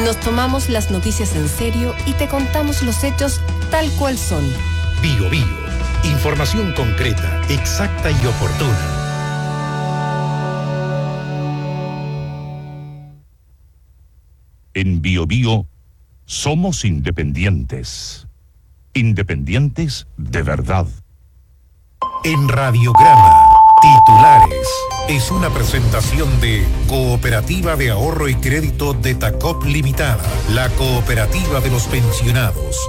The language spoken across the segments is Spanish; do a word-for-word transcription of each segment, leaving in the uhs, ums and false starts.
Nos tomamos las noticias en serio y te contamos los hechos tal cual son. Bio Bio. Información concreta, exacta y oportuna. En Bio Bio somos independientes. Independientes de verdad. En Radiograma, titulares. Es una presentación de Cooperativa de Ahorro y Crédito de Tacop Limitada, la cooperativa de los pensionados.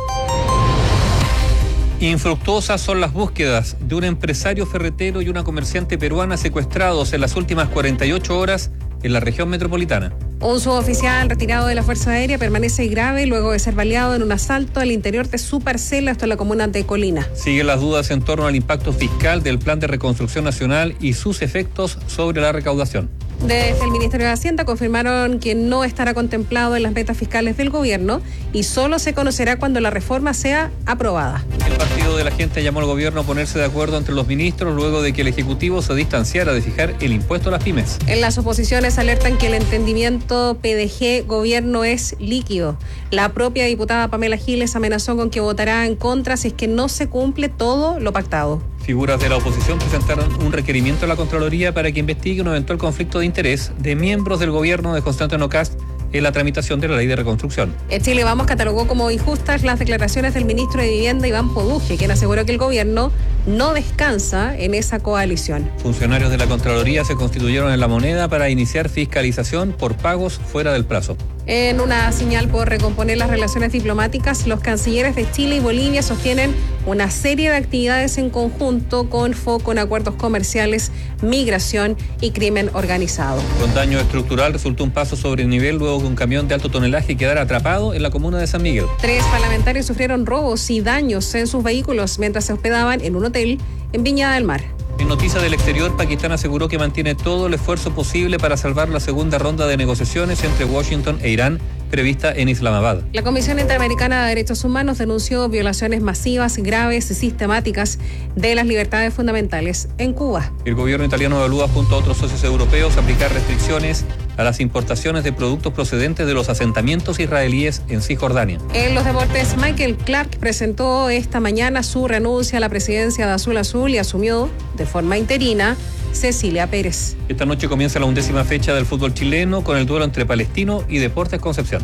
Infructuosas son las búsquedas de un empresario ferretero y una comerciante peruana secuestrados en las últimas cuarenta y ocho horas en la región metropolitana. Un suboficial retirado de la Fuerza Aérea permanece grave luego de ser baleado en un asalto al interior de su parcela, esto en la comuna de Colina. Siguen las dudas en torno al impacto fiscal del Plan de Reconstrucción Nacional y sus efectos sobre la recaudación. Desde el Ministerio de Hacienda confirmaron que no estará contemplado en las metas fiscales del gobierno y solo se conocerá cuando la reforma sea aprobada. El Partido de la Gente llamó al gobierno a ponerse de acuerdo entre los ministros luego de que el Ejecutivo se distanciara de fijar el impuesto a las pymes. En las oposiciones alertan que el entendimiento P D G-gobierno es líquido. La propia diputada Pamela Giles amenazó con que votará en contra si es que no se cumple todo lo pactado. Figuras de la oposición presentaron un requerimiento a la Contraloría para que investigue un eventual conflicto de interés de miembros del gobierno de Constantino Cast en la tramitación de la ley de reconstrucción. El Chile Vamos catalogó como injustas las declaraciones del ministro de Vivienda, Iván Poduje, quien aseguró que el gobierno no descansa en esa coalición. Funcionarios de la Contraloría se constituyeron en La Moneda para iniciar fiscalización por pagos fuera del plazo. En una señal por recomponer las relaciones diplomáticas, los cancilleres de Chile y Bolivia sostienen una serie de actividades en conjunto con foco en acuerdos comerciales, migración y crimen organizado. Con daño estructural resultó un paso sobre el nivel luego que un camión de alto tonelaje quedara atrapado en la comuna de San Miguel. Tres parlamentarios sufrieron robos y daños en sus vehículos mientras se hospedaban en un hotel en Viña del Mar. En noticias del exterior, Pakistán aseguró que mantiene todo el esfuerzo posible para salvar la segunda ronda de negociaciones entre Washington e Irán prevista en Islamabad. La Comisión Interamericana de Derechos Humanos denunció violaciones masivas, graves y sistemáticas de las libertades fundamentales en Cuba. El gobierno italiano evalúa junto a otros socios europeos aplicar restricciones a las importaciones de productos procedentes de los asentamientos israelíes en Cisjordania. En los deportes, Michael Clark presentó esta mañana su renuncia a la presidencia de Azul Azul y asumió de forma interina Cecilia Pérez. Esta noche comienza la undécima fecha del fútbol chileno con el duelo entre Palestino y Deportes Concepción.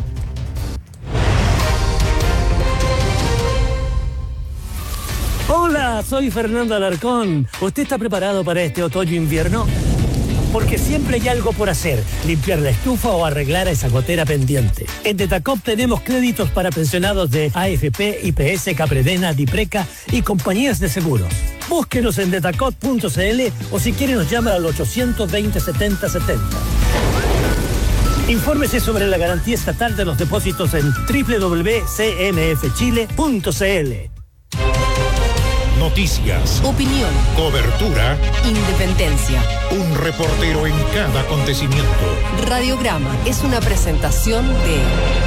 Hola, soy Fernando Alarcón. ¿Usted está preparado para este otoño-invierno? Porque siempre hay algo por hacer, limpiar la estufa o arreglar esa gotera pendiente. En Detacop tenemos créditos para pensionados de A F P, I P S, Capredena, Dipreca y compañías de seguros. Búsquenos en detacop punto c l o si quiere nos llama al ochocientos veinte, setenta setenta. Infórmese sobre la garantía estatal de los depósitos en doble u doble u doble u punto c n f chile punto c l. Noticias, Opinión, cobertura, independencia. un reportero en cada acontecimiento. Radiograma es una presentación de...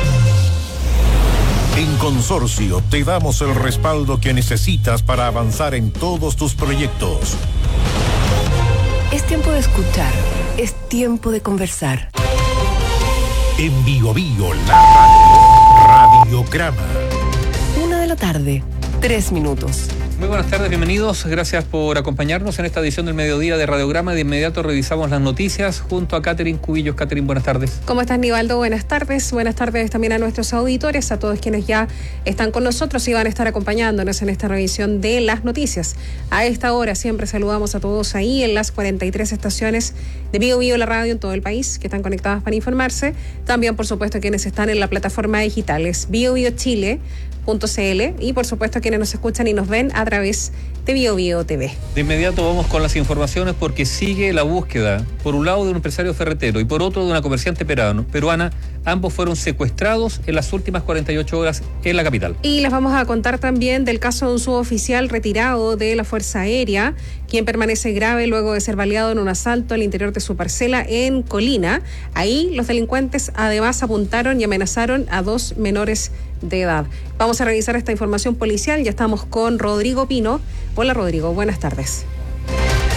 En Consorcio te damos el respaldo que necesitas para avanzar en todos tus proyectos. Es tiempo de escuchar, es tiempo de conversar. En Bio Bio, la radio, Radiograma. Una de la tarde, tres minutos. Muy buenas tardes, bienvenidos. Gracias por acompañarnos en esta edición del mediodía de Radiograma. De inmediato revisamos las noticias junto a Catherine Cubillos. Catherine, buenas tardes. ¿Cómo estás, Nivaldo? Buenas tardes. Buenas tardes también a nuestros auditores, a todos quienes ya están con nosotros y van a estar acompañándonos en esta revisión de las noticias. A esta hora siempre saludamos a todos ahí en las cuarenta y tres estaciones de Bio Bio, la radio en todo el país, que están conectadas para informarse. También, por supuesto, quienes están en la plataforma digital es bio bio chile punto c l y por supuesto quienes nos escuchan y nos ven a través de Bio Bio T V. De inmediato vamos con las informaciones porque sigue la búsqueda, por un lado de un empresario ferretero y por otro de una comerciante peruano, peruana. Ambos fueron secuestrados en las últimas cuarenta y ocho horas en la capital. Y les vamos a contar también del caso de un suboficial retirado de la Fuerza Aérea, quien permanece grave luego de ser baleado en un asalto al interior de su parcela en Colina. Ahí los delincuentes además apuntaron y amenazaron a dos menores de edad. Vamos a revisar esta información policial. Ya estamos con Rodrigo Pino. Hola, Rodrigo, buenas tardes.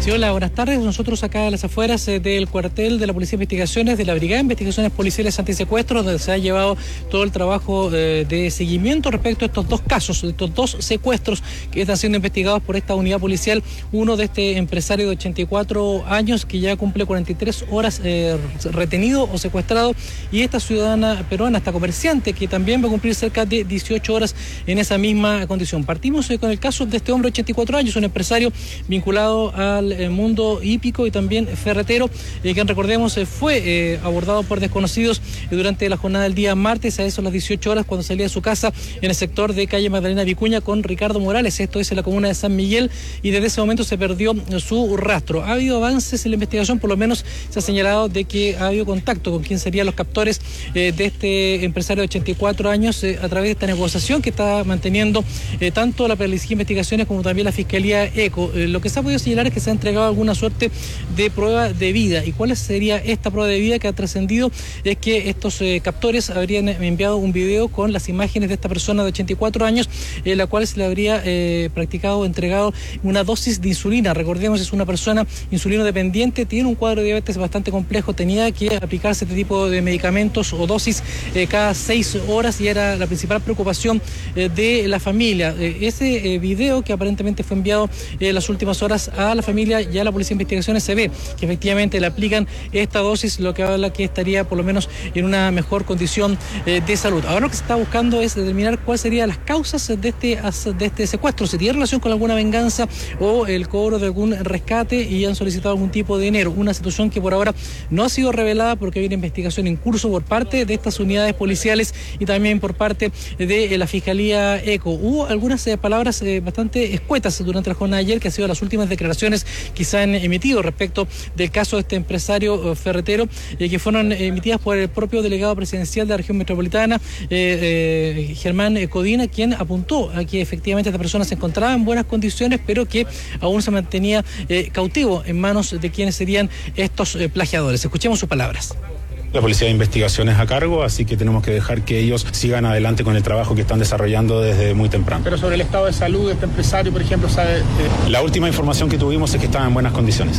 Sí, hola, buenas tardes. Nosotros acá a las afueras eh, del cuartel de la Policía de Investigaciones, de la Brigada de Investigaciones Policiales Antisecuestros, donde se ha llevado todo el trabajo eh, de seguimiento respecto a estos dos casos, estos dos secuestros que están siendo investigados por esta unidad policial. Uno de este empresario de ochenta y cuatro años que ya cumple cuarenta y tres horas eh, retenido o secuestrado, y esta ciudadana peruana, esta comerciante, que también va a cumplir cerca de dieciocho horas en esa misma condición. Partimos eh, con el caso de este hombre de ochenta y cuatro años, un empresario vinculado al el mundo hípico y también ferretero, eh, que recordemos eh, fue eh, abordado por desconocidos eh, durante la jornada del día martes, a eso a las dieciocho horas, cuando salía de su casa en el sector de calle Magdalena Vicuña con Ricardo Morales, esto es en la comuna de San Miguel, y desde ese momento se perdió su rastro. Ha habido avances en la investigación, por lo menos se ha señalado de que ha habido contacto con quien serían los captores eh, de este empresario de ochenta y cuatro años eh, a través de esta negociación que está manteniendo eh, tanto la Policía de Investigaciones como también la Fiscalía ECO. Eh, lo que se ha podido señalar es que se ha entregado alguna suerte de prueba de vida. ¿Y cuál sería esta prueba de vida que ha trascendido? Es que estos eh, captores habrían enviado un video con las imágenes de esta persona de ochenta y cuatro años, en la cual se le habría eh, practicado, entregado una dosis de insulina. Recordemos, es una persona insulino dependiente, tiene un cuadro de diabetes bastante complejo, tenía que aplicarse este tipo de medicamentos o dosis eh, cada seis horas, y era la principal preocupación eh, de la familia. Eh, ese eh, video que aparentemente fue enviado en eh, las últimas horas a la familia, ya la Policía de Investigaciones se ve que efectivamente le aplican esta dosis, lo que habla que estaría por lo menos en una mejor condición eh, de salud. Ahora lo que se está buscando es determinar cuáles serían las causas de este, de este secuestro, si tiene relación con alguna venganza o el cobro de algún rescate, y han solicitado algún tipo de dinero, una situación que por ahora no ha sido revelada porque hay una investigación en curso por parte de estas unidades policiales y también por parte de la Fiscalía ECO. Hubo algunas eh, palabras eh, bastante escuetas durante la jornada de ayer, que han sido las últimas declaraciones que se han emitido respecto del caso de este empresario eh, ferretero, eh, que fueron eh, emitidas por el propio delegado presidencial de la región metropolitana, eh, eh, Germán Codina, quien apuntó a que efectivamente esta persona se encontraba en buenas condiciones, pero que aún se mantenía eh, cautivo en manos de quienes serían estos eh, plagiadores. Escuchemos sus palabras. La Policía de Investigaciones a cargo, así que tenemos que dejar que ellos sigan adelante con el trabajo que están desarrollando desde muy temprano. Pero sobre el estado de salud de este empresario, por ejemplo, ¿sabe? Eh... La última información que tuvimos es que estaba en buenas condiciones.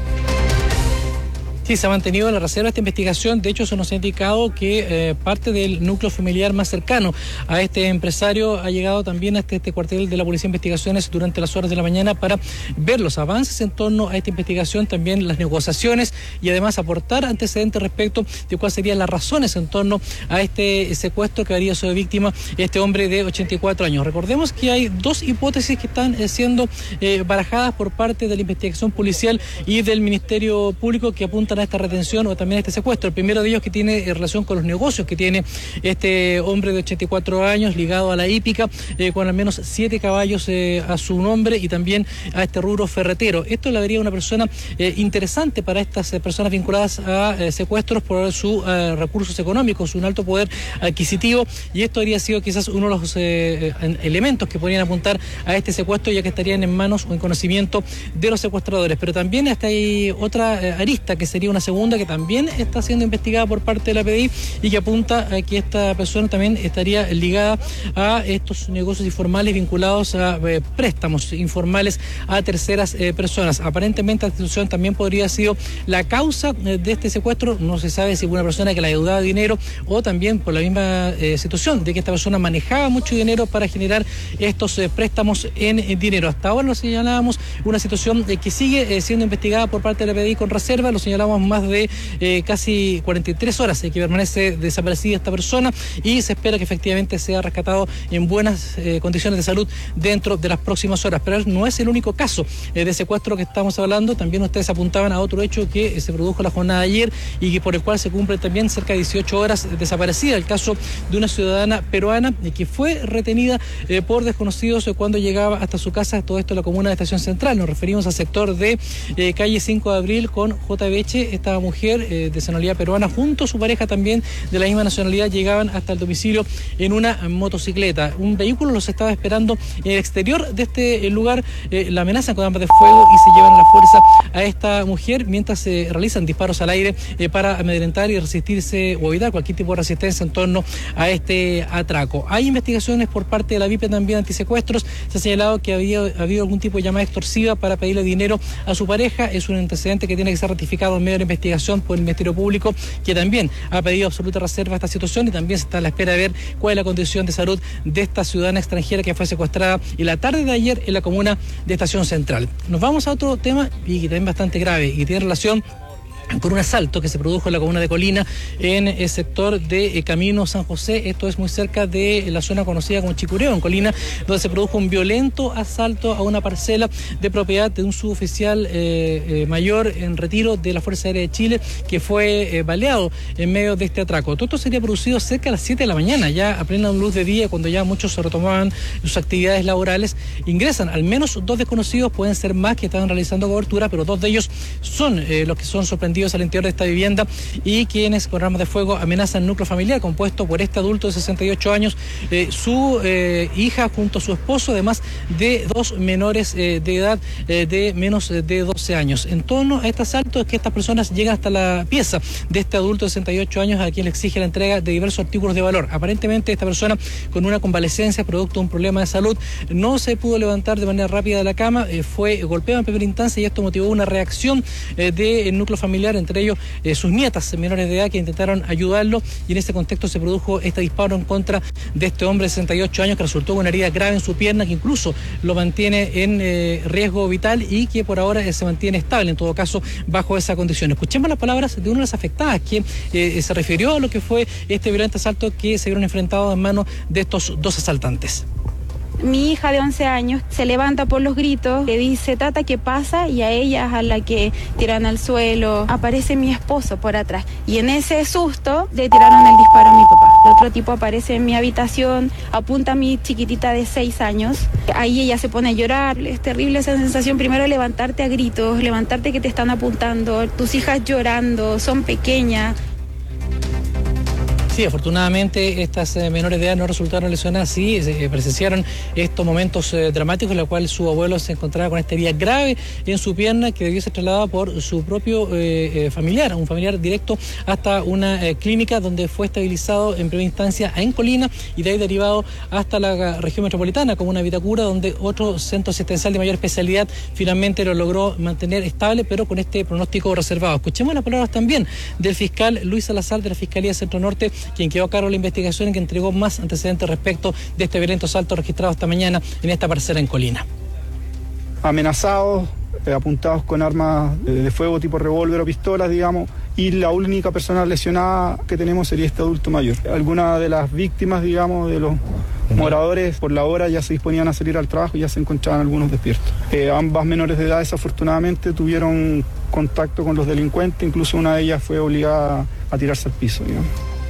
Sí, se ha mantenido en la reserva esta investigación. De hecho, se nos ha indicado que eh, parte del núcleo familiar más cercano a este empresario ha llegado también hasta este cuartel de la Policía de Investigaciones durante las horas de la mañana para ver los avances en torno a esta investigación, también las negociaciones, y además aportar antecedentes respecto de cuáles serían las razones en torno a este secuestro que habría sido víctima este hombre de ochenta y cuatro años. Recordemos que hay dos hipótesis que están eh, siendo eh, barajadas por parte de la investigación policial y del Ministerio Público, que apuntan a esta retención o también a este secuestro. El primero de ellos que tiene eh, relación con los negocios que tiene este hombre de ochenta y cuatro años ligado a la hípica, eh, con al menos siete caballos eh, a su nombre, y también a este rubro ferretero. Esto le daría una persona eh, interesante para estas eh, personas vinculadas a eh, secuestros por sus eh, recursos económicos, un alto poder adquisitivo, y esto habría sido quizás uno de los eh, elementos que podrían apuntar a este secuestro, ya que estarían en manos o en conocimiento de los secuestradores. Pero también hasta hay otra eh, arista, que sería una segunda, que también está siendo investigada por parte de la P D I y que apunta a que esta persona también estaría ligada a estos negocios informales vinculados a eh, préstamos informales a terceras eh, personas. Aparentemente la institución también podría haber sido la causa eh, de este secuestro. No se sabe si fue una persona que le ayudaba dinero o también por la misma eh, situación de que esta persona manejaba mucho dinero para generar estos eh, préstamos en eh, dinero. Hasta ahora lo señalábamos, una situación eh, que sigue eh, siendo investigada por parte de la P D I con reserva. Lo señalamos más de eh, casi cuarenta y tres horas eh, que permanece desaparecida esta persona, y se espera que efectivamente sea rescatado en buenas eh, condiciones de salud dentro de las próximas horas. Pero no es el único caso eh, de secuestro que estamos hablando. También ustedes apuntaban a otro hecho que eh, se produjo la jornada de ayer y que por el cual se cumple también cerca de dieciocho horas desaparecida, el caso de una ciudadana peruana eh, que fue retenida eh, por desconocidos eh, cuando llegaba hasta su casa, todo esto en la comuna de Estación Central. Nos referimos al sector de eh, calle cinco de abril con J B H, que esta mujer eh, de nacionalidad peruana junto a su pareja también de la misma nacionalidad llegaban hasta el domicilio en una motocicleta. Un vehículo los estaba esperando en el exterior de este lugar, eh, la amenazan con armas de fuego y se llevan a la fuerza a esta mujer mientras se realizan disparos al aire eh, para amedrentar y resistirse o evitar cualquier tipo de resistencia en torno a este atraco. Hay investigaciones por parte de la VIP también antisecuestros. Se ha señalado que había habido algún tipo de llamada extorsiva para pedirle dinero a su pareja. Es un antecedente que tiene que ser ratificado en medio de la investigación por el Ministerio Público, que también ha pedido absoluta reserva a esta situación y también se está a la espera de ver cuál es la condición de salud de esta ciudadana extranjera que fue secuestrada en la tarde de ayer en la comuna de Estación Central. Nos vamos a otro tema y que también bastante grave y tiene relación con un asalto que se produjo en la comuna de Colina, en el sector de Camino San José. Esto es muy cerca de la zona conocida como Chicureo, en Colina, donde se produjo un violento asalto a una parcela de propiedad de un suboficial eh, eh, mayor en retiro de la Fuerza Aérea de Chile, que fue eh, baleado en medio de este atraco. Todo esto sería producido cerca a las siete de la mañana, ya a plena luz de día, cuando ya muchos se retomaban sus actividades laborales. Ingresan al menos dos desconocidos, pueden ser más que estaban realizando cobertura, pero dos de ellos son eh, los que son sorprendidos al interior de esta vivienda y quienes con armas de fuego amenazan el núcleo familiar compuesto por este adulto de sesenta y ocho años, eh, su eh, hija junto a su esposo, además de dos menores eh, de edad eh, de menos de doce años. En torno a este asalto es que estas personas llegan hasta la pieza de este adulto de sesenta y ocho años a quien le exige la entrega de diversos artículos de valor. Aparentemente esta persona con una convalecencia producto de un problema de salud no se pudo levantar de manera rápida de la cama, eh, fue golpeado en primera instancia y esto motivó una reacción eh, del núcleo familiar, entre ellos eh, sus nietas menores de edad que intentaron ayudarlo y en este contexto se produjo este disparo en contra de este hombre de sesenta y ocho años que resultó con una herida grave en su pierna que incluso lo mantiene en eh, riesgo vital y que por ahora eh, se mantiene estable en todo caso bajo esa condición. Escuchemos las palabras de una de las afectadas que eh, se refirió a lo que fue este violento asalto que se vieron enfrentados en manos de estos dos asaltantes. Mi hija de once años se levanta por los gritos, le dice, tata, ¿qué pasa? Y a ella, a la que tiran al suelo, aparece mi esposo por atrás. Y en ese susto le tiraron el disparo a mi papá. El otro tipo aparece en mi habitación, apunta a mi chiquitita de seis años. Ahí ella se pone a llorar. Es terrible esa sensación, primero levantarte a gritos, levantarte que te están apuntando, tus hijas llorando, son pequeñas. Sí, afortunadamente estas eh, menores de edad no resultaron lesionadas, sí, eh, presenciaron estos momentos eh, dramáticos en los cuales su abuelo se encontraba con esta herida grave en su pierna que debió ser trasladada por su propio eh, eh, familiar, un familiar directo hasta una eh, clínica donde fue estabilizado en primera instancia en Colina y de ahí derivado hasta la región metropolitana como una Vitacura, donde otro centro asistencial de mayor especialidad finalmente lo logró mantener estable, pero con este pronóstico reservado. Escuchemos las palabras también del fiscal Luis Salazar de la Fiscalía Centro Norte, quien quedó a cargo de la investigación y que entregó más antecedentes respecto de este violento asalto registrado esta mañana en esta parcela en Colina. Amenazados, eh, apuntados con armas de, de fuego tipo revólver o pistolas, digamos, y la única persona lesionada que tenemos sería este adulto mayor. Algunas de las víctimas, digamos, de los moradores por la hora ya se disponían a salir al trabajo y ya se encontraban algunos despiertos. Eh, ambas menores de edad desafortunadamente tuvieron contacto con los delincuentes, incluso una de ellas fue obligada a tirarse al piso, digamos.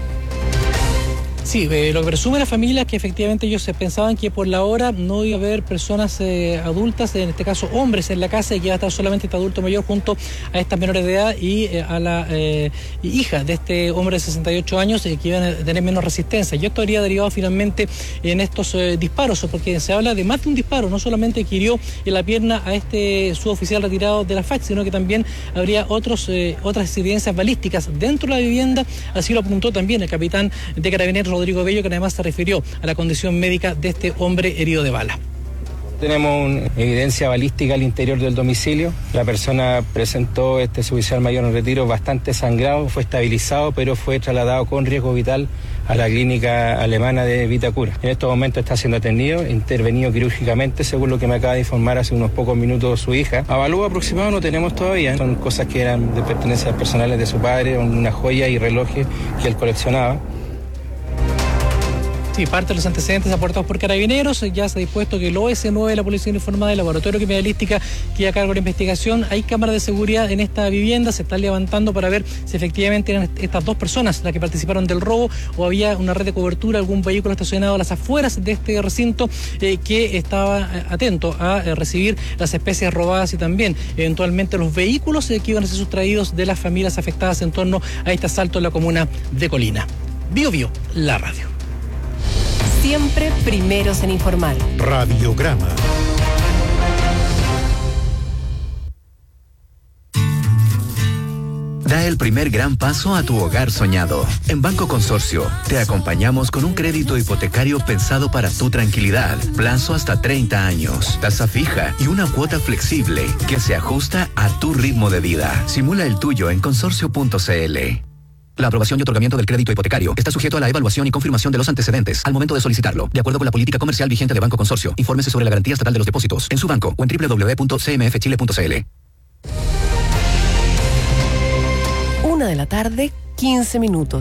Sí, eh, lo que presume la familia es que efectivamente ellos se pensaban que por la hora no iba a haber personas eh, adultas, en este caso hombres en la casa, y que iba a estar solamente este adulto mayor junto a estas menores de edad y eh, a la eh, hija de este hombre de sesenta y ocho años eh, que iban a tener menos resistencia. Y esto habría derivado finalmente en estos eh, disparos, porque se habla de más de un disparo, no solamente que hirió en la pierna a este suboficial retirado de la F A C, sino que también habría otros eh, otras evidencias balísticas dentro de la vivienda, así lo apuntó también el capitán de Carabineros Rodrigo Bello, que además se refirió a la condición médica de este hombre herido de bala. Tenemos una evidencia balística al interior del domicilio. La persona presentó, este suboficial mayor en retiro, bastante sangrado, fue estabilizado, pero fue trasladado con riesgo vital a la clínica alemana de Vitacura. En estos momentos está siendo atendido, intervenido quirúrgicamente, según lo que me acaba de informar hace unos pocos minutos su hija. Avalúo aproximado no tenemos todavía, son cosas que eran de pertenencias personales de su padre, una joya y relojes que él coleccionaba. Sí, parte de los antecedentes aportados por Carabineros. Ya se ha dispuesto que el O S nueve de la Policía Uniformada, el Laboratorio Criminalística, queda a cargo de la investigación. Hay cámaras de seguridad en esta vivienda, se están levantando para ver si efectivamente eran estas dos personas las que participaron del robo o había una red de cobertura, algún vehículo estacionado a las afueras de este recinto eh, que estaba atento a eh, recibir las especies robadas y también eventualmente los vehículos eh, que iban a ser sustraídos de las familias afectadas en torno a este asalto en la comuna de Colina. Bio Bio, la radio. Siempre primeros en informar. Radiograma. Da el primer gran paso a tu hogar soñado. En Banco Consorcio, te acompañamos con un crédito hipotecario pensado para tu tranquilidad. Plazo hasta treinta años, tasa fija y una cuota flexible que se ajusta a tu ritmo de vida. Simula el tuyo en consorcio punto c l. La aprobación y otorgamiento del crédito hipotecario está sujeto a la evaluación y confirmación de los antecedentes al momento de solicitarlo, de acuerdo con la política comercial vigente de Banco Consorcio. Infórmese sobre la garantía estatal de los depósitos en su banco o en doble u doble u doble u punto c m f chile punto c l. Una de la tarde, quince minutos.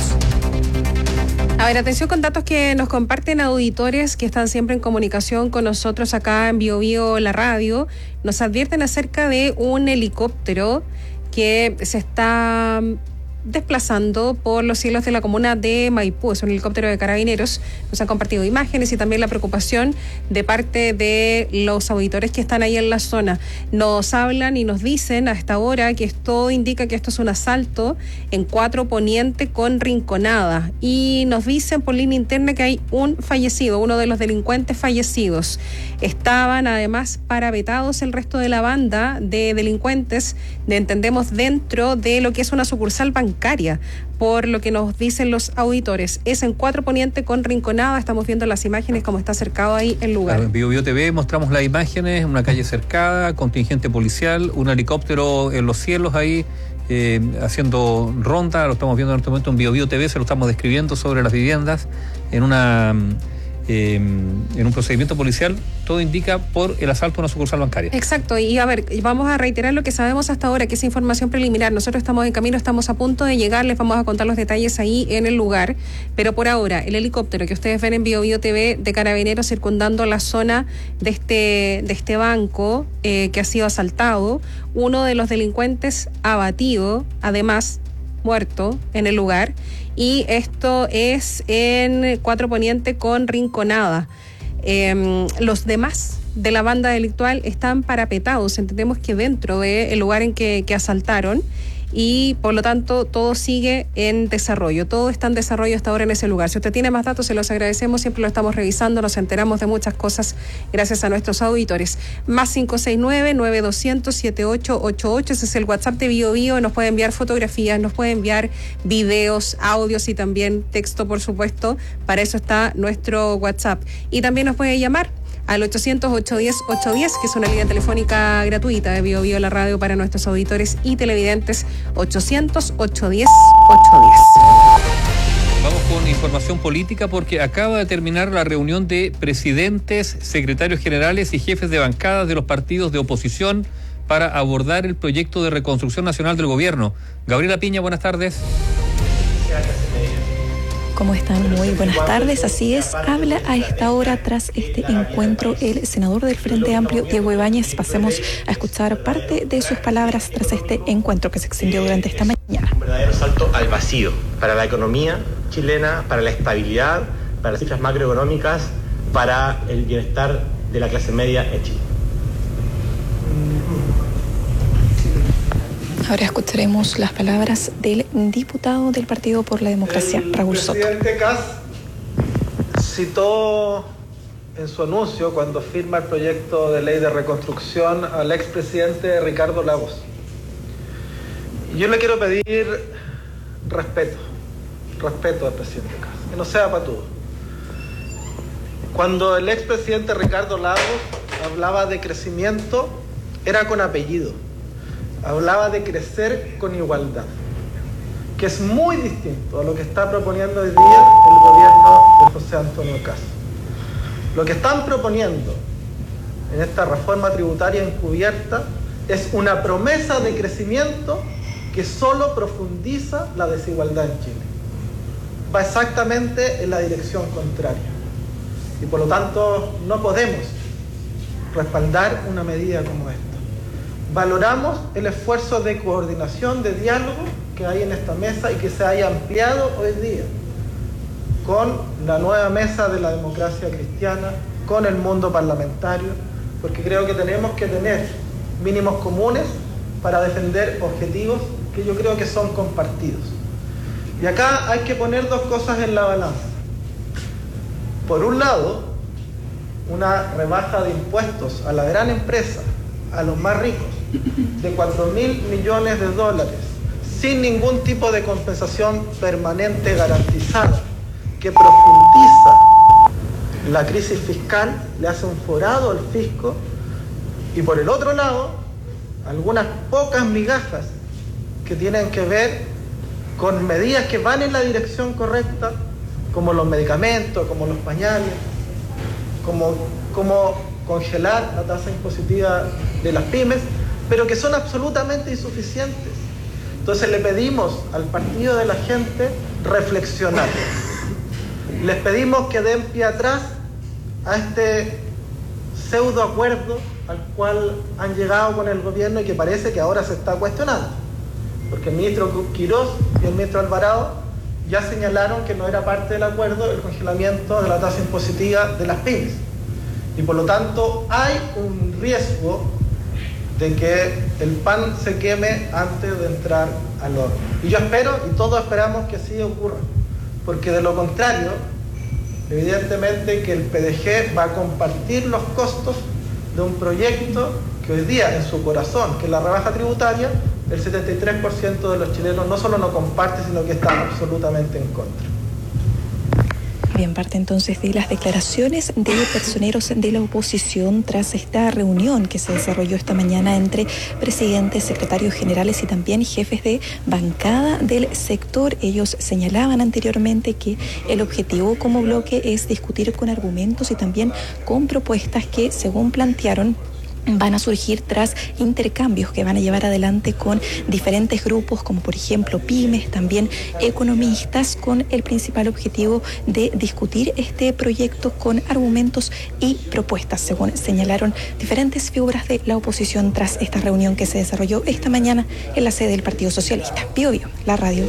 A ver, atención con datos que nos comparten auditores que están siempre en comunicación con nosotros acá en Bio Bio, la radio. Nos advierten acerca de un helicóptero que se está desplazando por los cielos de la comuna de Maipú. Es un helicóptero de Carabineros. Nos han compartido imágenes y también la preocupación de parte de los auditores que están ahí en la zona. Nos hablan y nos dicen a esta hora que esto indica que esto es un asalto en Cuatro Poniente con Rinconada, y nos dicen por línea interna que hay un fallecido, uno de los delincuentes fallecidos. Estaban además parapetados el resto de la banda de delincuentes, de, entendemos, dentro de lo que es una sucursal bancaria, por lo que nos dicen los auditores. Es en Cuatro Poniente con Rinconada. Estamos viendo las imágenes como está cercado ahí el lugar. Claro, en Bio Bio T V mostramos las imágenes, una calle cercada, contingente policial, un helicóptero en los cielos ahí eh, haciendo ronda. Lo estamos viendo en este momento en Bio Bio T V, se lo estamos describiendo sobre las viviendas en una eh, en un procedimiento policial. Todo indica por el asalto a una sucursal bancaria. Exacto, y a ver, vamos a reiterar lo que sabemos hasta ahora, que es información preliminar. Nosotros estamos en camino, estamos a punto de llegar, les vamos a contar los detalles ahí en el lugar, pero por ahora, el helicóptero que ustedes ven en Bio Bio T V de Carabineros circundando la zona de este, de este banco eh, que ha sido asaltado, uno de los delincuentes abatido, además muerto en el lugar, y esto es en Cuatro Poniente con Rinconada. Eh, los demás de la banda delictual están parapetados, entendemos que dentro del lugar en que, que asaltaron, y por lo tanto todo sigue en desarrollo, todo está en desarrollo hasta ahora en ese lugar. Si usted tiene más datos, se los agradecemos, siempre lo estamos revisando, nos enteramos de muchas cosas gracias a nuestros auditores. Más cinco seis nueve, nueve dos cero cero, siete ocho ocho ocho, ese es el WhatsApp de Bio Bio. Nos puede enviar fotografías, nos puede enviar videos, audios y también texto, por supuesto. Para eso está nuestro WhatsApp. Y también nos puede llamar al ochocientos, ochocientos diez, ochocientos diez, que es una línea telefónica gratuita de Bio Bio la radio para nuestros auditores y televidentes. Ochocientos, ochocientos diez, ochocientos diez. Vamos con información política porque acaba de terminar la reunión de presidentes, secretarios generales y jefes de bancadas de los partidos de oposición para abordar el proyecto de reconstrucción nacional del gobierno. Gabriela Piña, buenas tardes. ¿Cómo están? Muy buenas tardes. Así es, habla a esta hora tras este encuentro el senador del Frente Amplio, Diego Ibáñez. Pasemos a escuchar parte de sus palabras tras este encuentro que se extendió durante esta mañana. Un verdadero salto al vacío para la economía chilena, para la estabilidad, para las cifras macroeconómicas, para el bienestar de la clase media en Chile. Ahora escucharemos las palabras del diputado del Partido por la Democracia, el Raúl Soto. El presidente Kast citó en su anuncio, cuando firma el proyecto de ley de reconstrucción, al expresidente Ricardo Lagos. Y yo le quiero pedir respeto, respeto al presidente Kast, que no sea patudo. Cuando el expresidente Ricardo Lagos hablaba de crecimiento, era con apellido. Hablaba de crecer con igualdad, que es muy distinto a lo que está proponiendo hoy día el gobierno de José Antonio Kast. Lo que están proponiendo en esta reforma tributaria encubierta es una promesa de crecimiento que solo profundiza la desigualdad en Chile. Va exactamente en la dirección contraria. Y por lo tanto no podemos respaldar una medida como esta. Valoramos el esfuerzo de coordinación, de diálogo que hay en esta mesa y que se haya ampliado hoy día con la nueva mesa de la democracia cristiana, con el mundo parlamentario, porque creo que tenemos que tener mínimos comunes para defender objetivos que yo creo que son compartidos. Y acá hay que poner dos cosas en la balanza. Por un lado, una rebaja de impuestos a la gran empresa, a los más ricos, de cuatro mil millones de dólares, sin ningún tipo de compensación permanente garantizada, que profundiza la crisis fiscal, le hace un forado al fisco. Y por el otro lado, algunas pocas migajas que tienen que ver con medidas que van en la dirección correcta, como los medicamentos, como los pañales, como, como congelar la tasa impositiva de las pymes, pero que son absolutamente insuficientes. Entonces le pedimos al Partido de la Gente reflexionar. Les pedimos que den pie atrás a este pseudo acuerdo al cual han llegado con el gobierno y que parece que ahora se está cuestionando, porque el ministro Quirós y el ministro Alvarado ya señalaron que no era parte del acuerdo el congelamiento de la tasa impositiva de las pymes, y por lo tanto hay un riesgo de que el pan se queme antes de entrar al horno. Y yo espero, y todos esperamos que así ocurra, porque de lo contrario, evidentemente que el P D G va a compartir los costos de un proyecto que hoy día en su corazón, que es la rebaja tributaria, el setenta y tres por ciento de los chilenos no solo no comparte, sino que está absolutamente en contra. Bien, parte entonces de las declaraciones de personeros de la oposición tras esta reunión que se desarrolló esta mañana entre presidentes, secretarios generales y también jefes de bancada del sector. Ellos señalaban anteriormente que el objetivo como bloque es discutir con argumentos y también con propuestas que, según plantearon, van a surgir tras intercambios que van a llevar adelante con diferentes grupos, como por ejemplo pymes, también economistas, con el principal objetivo de discutir este proyecto con argumentos y propuestas, según señalaron diferentes figuras de la oposición tras esta reunión que se desarrolló esta mañana en la sede del Partido Socialista. Bio Bio, la radio.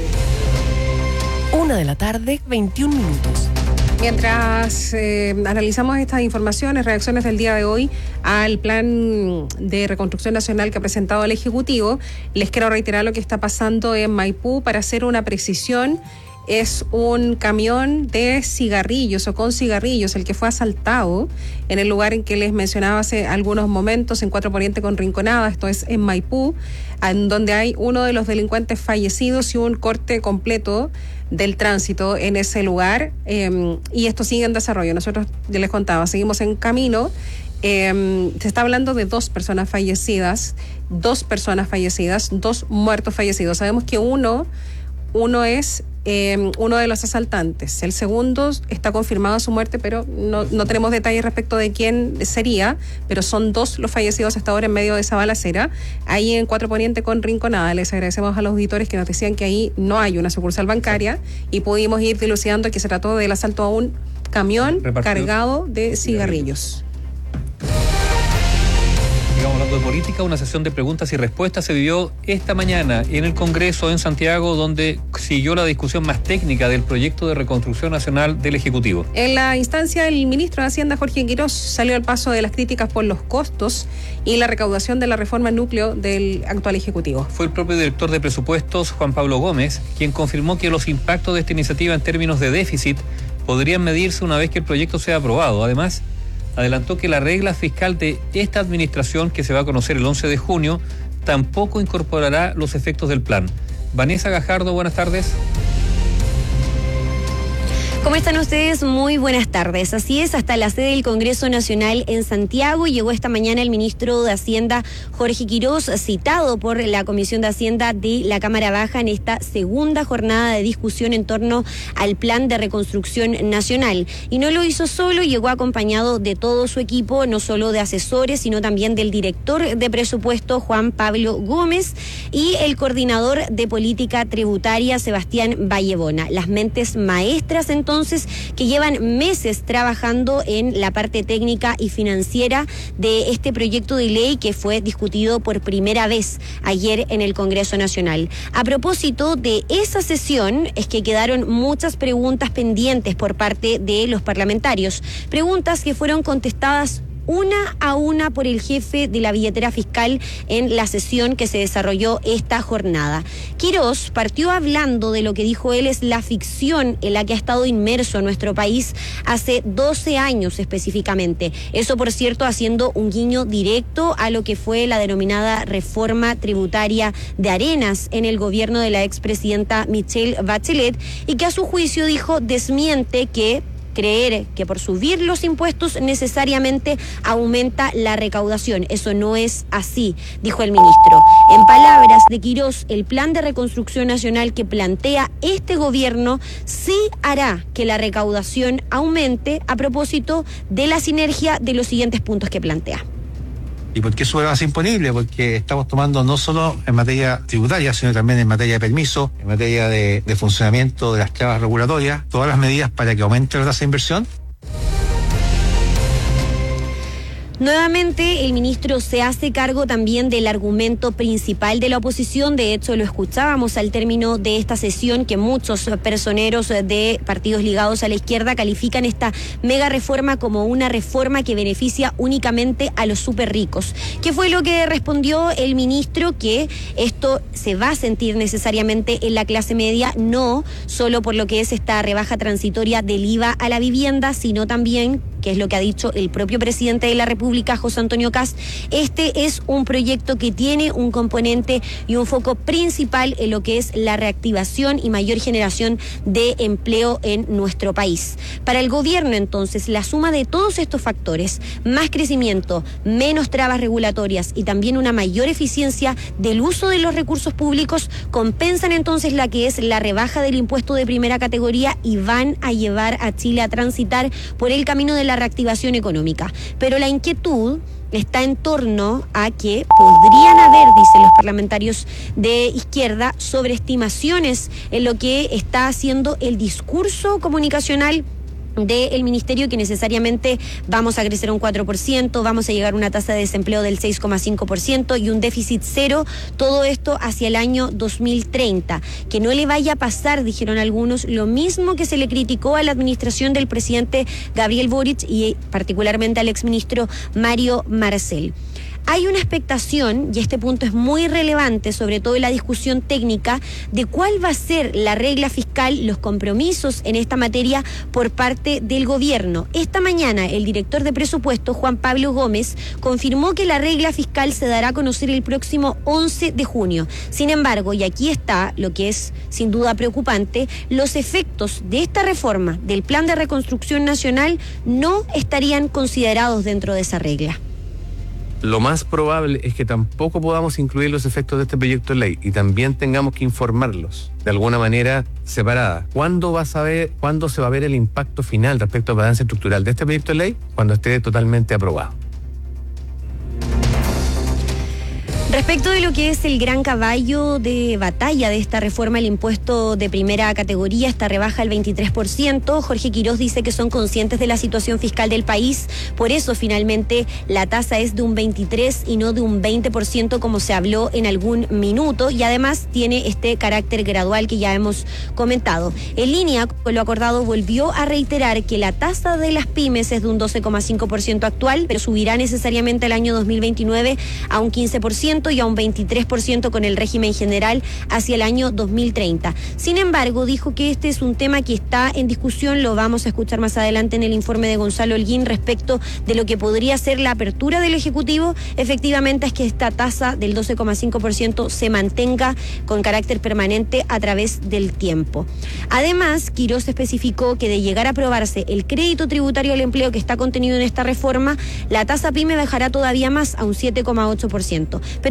Una de la tarde, veintiún minutos. Mientras eh, analizamos estas informaciones, reacciones del día de hoy al plan de reconstrucción nacional que ha presentado el Ejecutivo, les quiero reiterar lo que está pasando en Maipú. Para hacer una precisión, es un camión de cigarrillos o con cigarrillos el que fue asaltado en el lugar en que les mencionaba hace algunos momentos, en Cuatro Poniente con Rinconada, esto es en Maipú, en donde hay uno de los delincuentes fallecidos y un corte completo del tránsito en ese lugar, eh, y esto sigue en desarrollo. Nosotros, ya les contaba, seguimos en camino. Eh, se está hablando de dos personas fallecidas, dos personas fallecidas, dos muertos fallecidos. Sabemos que uno, uno es eh, uno de los asaltantes. El segundo está confirmada su muerte, pero no, no tenemos detalles respecto de quién sería, pero son dos los fallecidos hasta ahora en medio de esa balacera, ahí en Cuatro Poniente con Rinconada. Les agradecemos a los auditores que nos decían que ahí no hay una sucursal bancaria y pudimos ir dilucidando que se trató del asalto a un camión cargado de cigarrillos. Sigamos hablando de política. Una sesión de preguntas y respuestas se vivió esta mañana en el Congreso en Santiago, donde siguió la discusión más técnica del proyecto de reconstrucción nacional del Ejecutivo. En la instancia, el ministro de Hacienda, Jorge Quirós, salió al paso de las críticas por los costos y la recaudación de la reforma núcleo del actual Ejecutivo. Fue el propio director de presupuestos, Juan Pablo Gómez, quien confirmó que los impactos de esta iniciativa en términos de déficit podrían medirse una vez que el proyecto sea aprobado. Además, adelantó que la regla fiscal de esta administración, que se va a conocer el once de junio, tampoco incorporará los efectos del plan. Vanessa Gajardo, buenas tardes. ¿Cómo están ustedes? Muy buenas tardes. Así es, hasta la sede del Congreso Nacional en Santiago llegó esta mañana el ministro de Hacienda, Jorge Quirós, citado por la Comisión de Hacienda de la Cámara Baja en esta segunda jornada de discusión en torno al Plan de Reconstrucción Nacional. Y no lo hizo solo, llegó acompañado de todo su equipo, no solo de asesores, sino también del director de presupuesto, Juan Pablo Gómez, y el coordinador de política tributaria, Sebastián Vallebona. Las mentes maestras, entonces, entonces que llevan meses trabajando en la parte técnica y financiera de este proyecto de ley que fue discutido por primera vez ayer en el Congreso Nacional. A propósito de esa sesión es que quedaron muchas preguntas pendientes por parte de los parlamentarios, preguntas que fueron contestadas una a una por el jefe de la billetera fiscal en la sesión que se desarrolló esta jornada. Quirós partió hablando de lo que dijo él es la ficción en la que ha estado inmerso nuestro país hace doce años específicamente. Eso, por cierto, haciendo un guiño directo a lo que fue la denominada reforma tributaria de Arenas en el gobierno de la expresidenta Michelle Bachelet, y que a su juicio dijo desmiente que creer que por subir los impuestos necesariamente aumenta la recaudación. Eso no es así, dijo el ministro. En palabras de Quirós, el plan de reconstrucción nacional que plantea este gobierno sí hará que la recaudación aumente a propósito de la sinergia de los siguientes puntos que plantea. ¿Y por qué sube base imponible? Porque estamos tomando no solo en materia tributaria, sino también en materia de permiso, en materia de, de funcionamiento de las trabas regulatorias, todas las medidas para que aumente la tasa de inversión. Nuevamente, el ministro se hace cargo también del argumento principal de la oposición. De hecho, lo escuchábamos al término de esta sesión, que muchos personeros de partidos ligados a la izquierda califican esta mega reforma como una reforma que beneficia únicamente a los súper ricos. ¿Qué fue lo que respondió el ministro? Que esto se va a sentir necesariamente en la clase media, no solo por lo que es esta rebaja transitoria del I V A a la vivienda, sino también, que es lo que ha dicho el propio presidente de la República, José Antonio Kast, este es un proyecto que tiene un componente y un foco principal en lo que es la reactivación y mayor generación de empleo en nuestro país. Para el gobierno, entonces, la suma de todos estos factores, más crecimiento, menos trabas regulatorias y también una mayor eficiencia del uso de los recursos públicos, compensan entonces la que es la rebaja del impuesto de primera categoría y van a llevar a Chile a transitar por el camino de la reactivación económica. Pero la inquietud está en torno a que podrían haber, dicen los parlamentarios de izquierda, sobreestimaciones en lo que está haciendo el discurso comunicacional del ministerio, que necesariamente vamos a crecer un cuatro por ciento, vamos a llegar a una tasa de desempleo del seis coma cinco por ciento y un déficit cero, todo esto hacia el año dos mil treinta. Que no le vaya a pasar, dijeron algunos, lo mismo que se le criticó a la administración del presidente Gabriel Boric y particularmente al exministro Mario Marcel. Hay una expectación, y este punto es muy relevante, sobre todo en la discusión técnica, de cuál va a ser la regla fiscal, los compromisos en esta materia por parte del gobierno. Esta mañana, el director de presupuesto, Juan Pablo Gómez, confirmó que la regla fiscal se dará a conocer el próximo once de junio. Sin embargo, y aquí está lo que es sin duda preocupante, los efectos de esta reforma del Plan de Reconstrucción Nacional no estarían considerados dentro de esa regla. Lo más probable es que tampoco podamos incluir los efectos de este proyecto de ley y también tengamos que informarlos de alguna manera separada. ¿Cuándo va a saber, cuándo se va a ver el impacto final respecto a la balance estructural de este proyecto de ley? Cuando esté totalmente aprobado. Respecto de lo que es el gran caballo de batalla de esta reforma, el impuesto de primera categoría, esta rebaja al veintitrés por ciento, Jorge Quirós dice que son conscientes de la situación fiscal del país, por eso finalmente la tasa es de un veintitrés y no de un veinte por ciento como se habló en algún minuto, y además tiene este carácter gradual que ya hemos comentado. En línea con lo acordado, volvió a reiterar que la tasa de las pymes es de un doce coma cinco por ciento actual, pero subirá necesariamente el año dos mil veintinueve a un quince por ciento y a un veintitrés por ciento con el régimen general hacia el año dos mil treinta. Sin embargo, dijo que este es un tema que está en discusión, lo vamos a escuchar más adelante en el informe de Gonzalo Holguín respecto de lo que podría ser la apertura del Ejecutivo. Efectivamente es que esta tasa del doce coma cinco por ciento se mantenga con carácter permanente a través del tiempo. Además, Quirós especificó que de llegar a aprobarse el crédito tributario al empleo que está contenido en esta reforma, la tasa PYME bajará todavía más a un siete coma ocho por ciento. Pero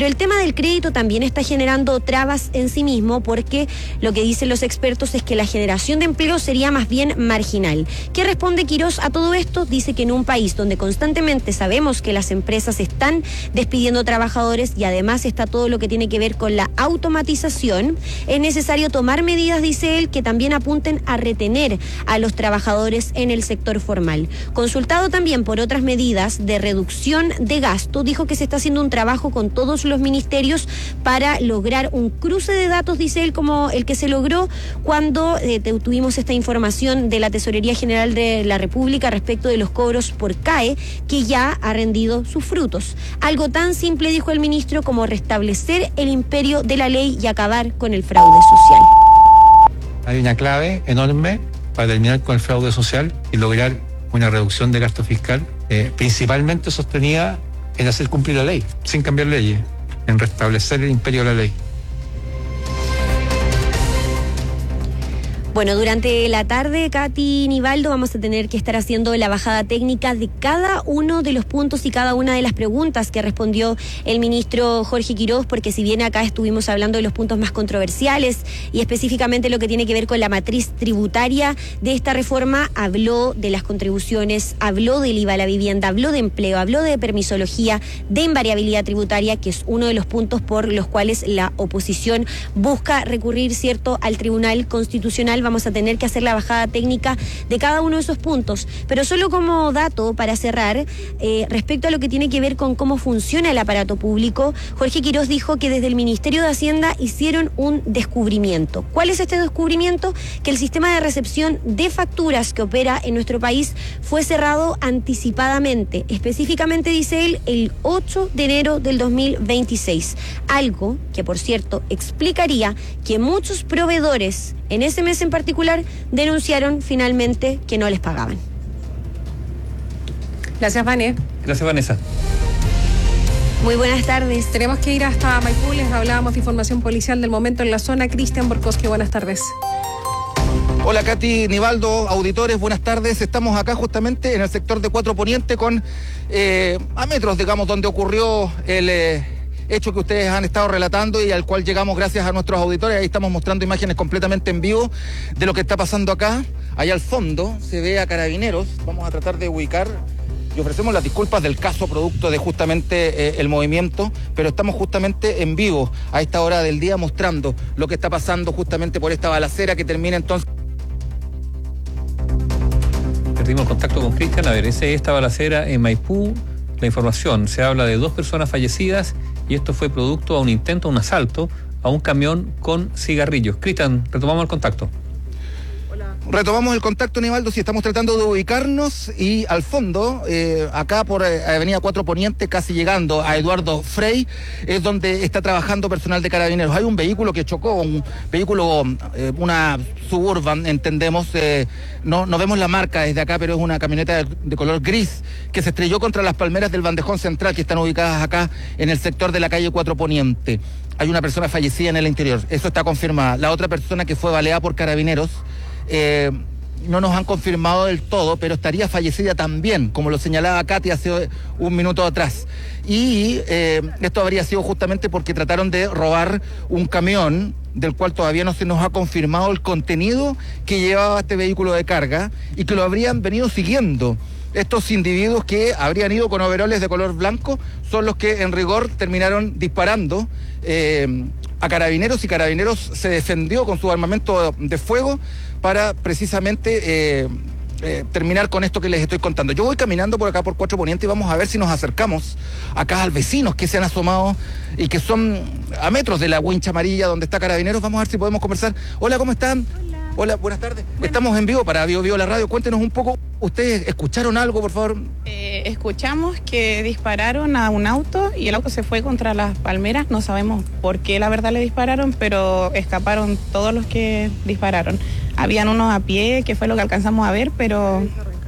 Pero el tema del crédito también está generando trabas en sí mismo, porque lo que dicen los expertos es que la generación de empleo sería más bien marginal. ¿Qué responde Quirós a todo esto? Dice que en un país donde constantemente sabemos que las empresas están despidiendo trabajadores y además está todo lo que tiene que ver con la automatización, es necesario tomar medidas, dice él, que también apunten a retener a los trabajadores en el sector formal. Consultado también por otras medidas de reducción de gasto, dijo que se está haciendo un trabajo con todos los ministerios para lograr un cruce de datos, dice él, como el que se logró cuando eh, tuvimos esta información de la Tesorería General de la República respecto de los cobros por C A E, que ya ha rendido sus frutos. Algo tan simple, dijo el ministro, como restablecer el imperio de la ley y acabar con el fraude social. Hay una clave enorme para terminar con el fraude social y lograr una reducción de gasto fiscal, eh, principalmente sostenida en hacer cumplir la ley, sin cambiar leyes, en restablecer el imperio de la ley. Bueno, durante la tarde, Katy Nivaldo, vamos a tener que estar haciendo la bajada técnica de cada uno de los puntos y cada una de las preguntas que respondió el ministro Jorge Quirós, porque si bien acá estuvimos hablando de los puntos más controversiales y específicamente lo que tiene que ver con la matriz tributaria de esta reforma, habló de las contribuciones, habló del I V A a la vivienda, habló de empleo, habló de permisología, de invariabilidad tributaria, que es uno de los puntos por los cuales la oposición busca recurrir, ¿cierto?, al Tribunal Constitucional. Vamos a tener que hacer la bajada técnica de cada uno de esos puntos. Pero solo como dato para cerrar, eh, respecto a lo que tiene que ver con cómo funciona el aparato público, Jorge Quirós dijo que desde el Ministerio de Hacienda hicieron un descubrimiento. ¿Cuál es este descubrimiento? Que el sistema de recepción de facturas que opera en nuestro país fue cerrado anticipadamente. Específicamente, dice él, el ocho de enero del dos mil veintiséis. Algo que, por cierto, explicaría que muchos proveedores en ese mes en particular denunciaron finalmente que no les pagaban. Gracias, Vane. Gracias, Vanessa. Muy buenas tardes. Tenemos que ir hasta Maipú. Les hablábamos de información policial del momento en la zona. Cristian Borkowski, buenas tardes. Hola, Katy Nivaldo, auditores, buenas tardes. Estamos acá justamente en el sector de Cuatro Poniente con eh, a metros, digamos, donde ocurrió el eh, hecho que ustedes han estado relatando y al cual llegamos gracias a nuestros auditores. Ahí estamos mostrando imágenes completamente en vivo de lo que está pasando acá. Allá al fondo se ve a Carabineros. Vamos a tratar de ubicar y ofrecemos las disculpas del caso producto de justamente eh, el movimiento, pero estamos justamente en vivo a esta hora del día mostrando lo que está pasando justamente por esta balacera que termina entonces. Perdimos contacto con Cristian. A ver, esa esta balacera en Maipú. La información, se habla de dos personas fallecidas y esto fue producto a un intento, un asalto a un camión con cigarrillos. Cristian, retomamos el contacto. Retomamos el contacto, Nivaldo, si estamos tratando de ubicarnos y al fondo, eh, acá por eh, Avenida Cuatro Poniente, casi llegando a Eduardo Frei, es donde está trabajando personal de Carabineros. Hay un vehículo que chocó, un vehículo, eh, una Suburban, entendemos, eh, no, no vemos la marca desde acá, pero es una camioneta de, de color gris que se estrelló contra las palmeras del bandejón central que están ubicadas acá en el sector de la calle Cuatro Poniente. Hay una persona fallecida en el interior, eso está confirmado. La otra persona que fue baleada por Carabineros, Eh, no nos han confirmado del todo, pero estaría fallecida también, como lo señalaba Katy hace un minuto atrás. Y eh, esto habría sido justamente porque trataron de robar un camión del cual todavía no se nos ha confirmado el contenido que llevaba este vehículo de carga y que lo habrían venido siguiendo. Estos individuos que habrían ido con overoles de color blanco son los que en rigor terminaron disparando eh, a Carabineros, y Carabineros se defendió con su armamento de fuego para precisamente eh, eh, terminar con esto que les estoy contando. Yo voy caminando por acá por Cuatro Poniente y vamos a ver si nos acercamos acá al vecinos que se han asomado y que son a metros de la wincha amarilla donde está Carabineros. Vamos a ver si podemos conversar. Hola, ¿cómo están? Hola, Hola buenas tardes. Bueno. Estamos en vivo para Bio Bio la radio. Cuéntenos un poco, ¿ustedes escucharon algo, por favor? Eh, escuchamos que dispararon a un auto y el auto se fue contra las palmeras. No sabemos por qué la verdad le dispararon, pero escaparon todos los que dispararon. Habían unos a pie, que fue lo que alcanzamos a ver, pero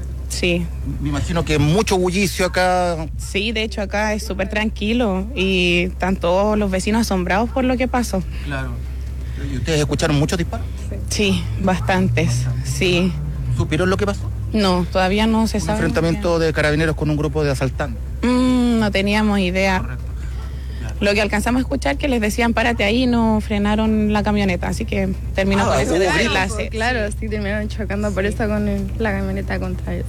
sí. Me imagino que mucho bullicio acá. Sí, de hecho acá es súper tranquilo y están todos los vecinos asombrados por lo que pasó. Claro. ¿Y ustedes escucharon muchos disparos? Sí, bastantes, sí. ¿Supieron lo que pasó? No, todavía no se un sabe. ¿Un enfrentamiento de Carabineros con un grupo de asaltantes? Mm, no teníamos idea. Correcto. Lo que alcanzamos a escuchar que les decían párate ahí y no frenaron la camioneta, así que terminó Ah, con ese hubo desenlace. Claro, sí, terminaron chocando por eso con el- la camioneta contra ellos.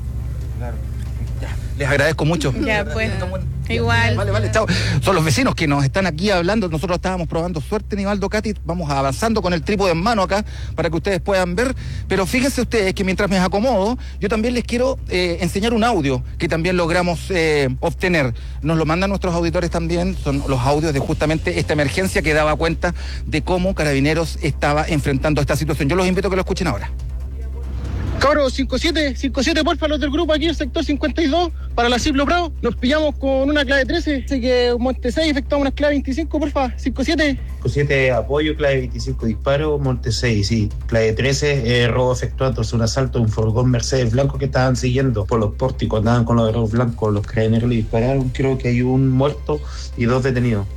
Les agradezco mucho. Ya, pues, igual. Vale, vale, chao. Son los vecinos que nos están aquí hablando. Nosotros estábamos probando suerte, Nivaldo, Katy. Vamos avanzando con el trípode en mano acá para que ustedes puedan ver. Pero fíjense ustedes que mientras me acomodo, yo también les quiero eh, enseñar un audio que también logramos eh, obtener. Nos lo mandan nuestros auditores también. Son los audios de justamente esta emergencia que daba cuenta de cómo Carabineros estaba enfrentando esta situación. Yo los invito a que lo escuchen ahora. Cabros, cinco siete, cinco siete, porfa, los del grupo aquí, el sector cincuenta y dos, para la Ciplo Prado. Nos pillamos con una clave trece, así que Monte seis, efectuamos una clave veinticinco, porfa, cinco siete. cinco siete, apoyo, clave veinticinco, disparo, Monte seis, sí. Clave trece, eh, robo efectuado tras un asalto de un furgón Mercedes blanco que estaban siguiendo por los pórticos, andaban con los arroz blancos, los carabineros le dispararon, creo que hay un muerto y dos detenidos.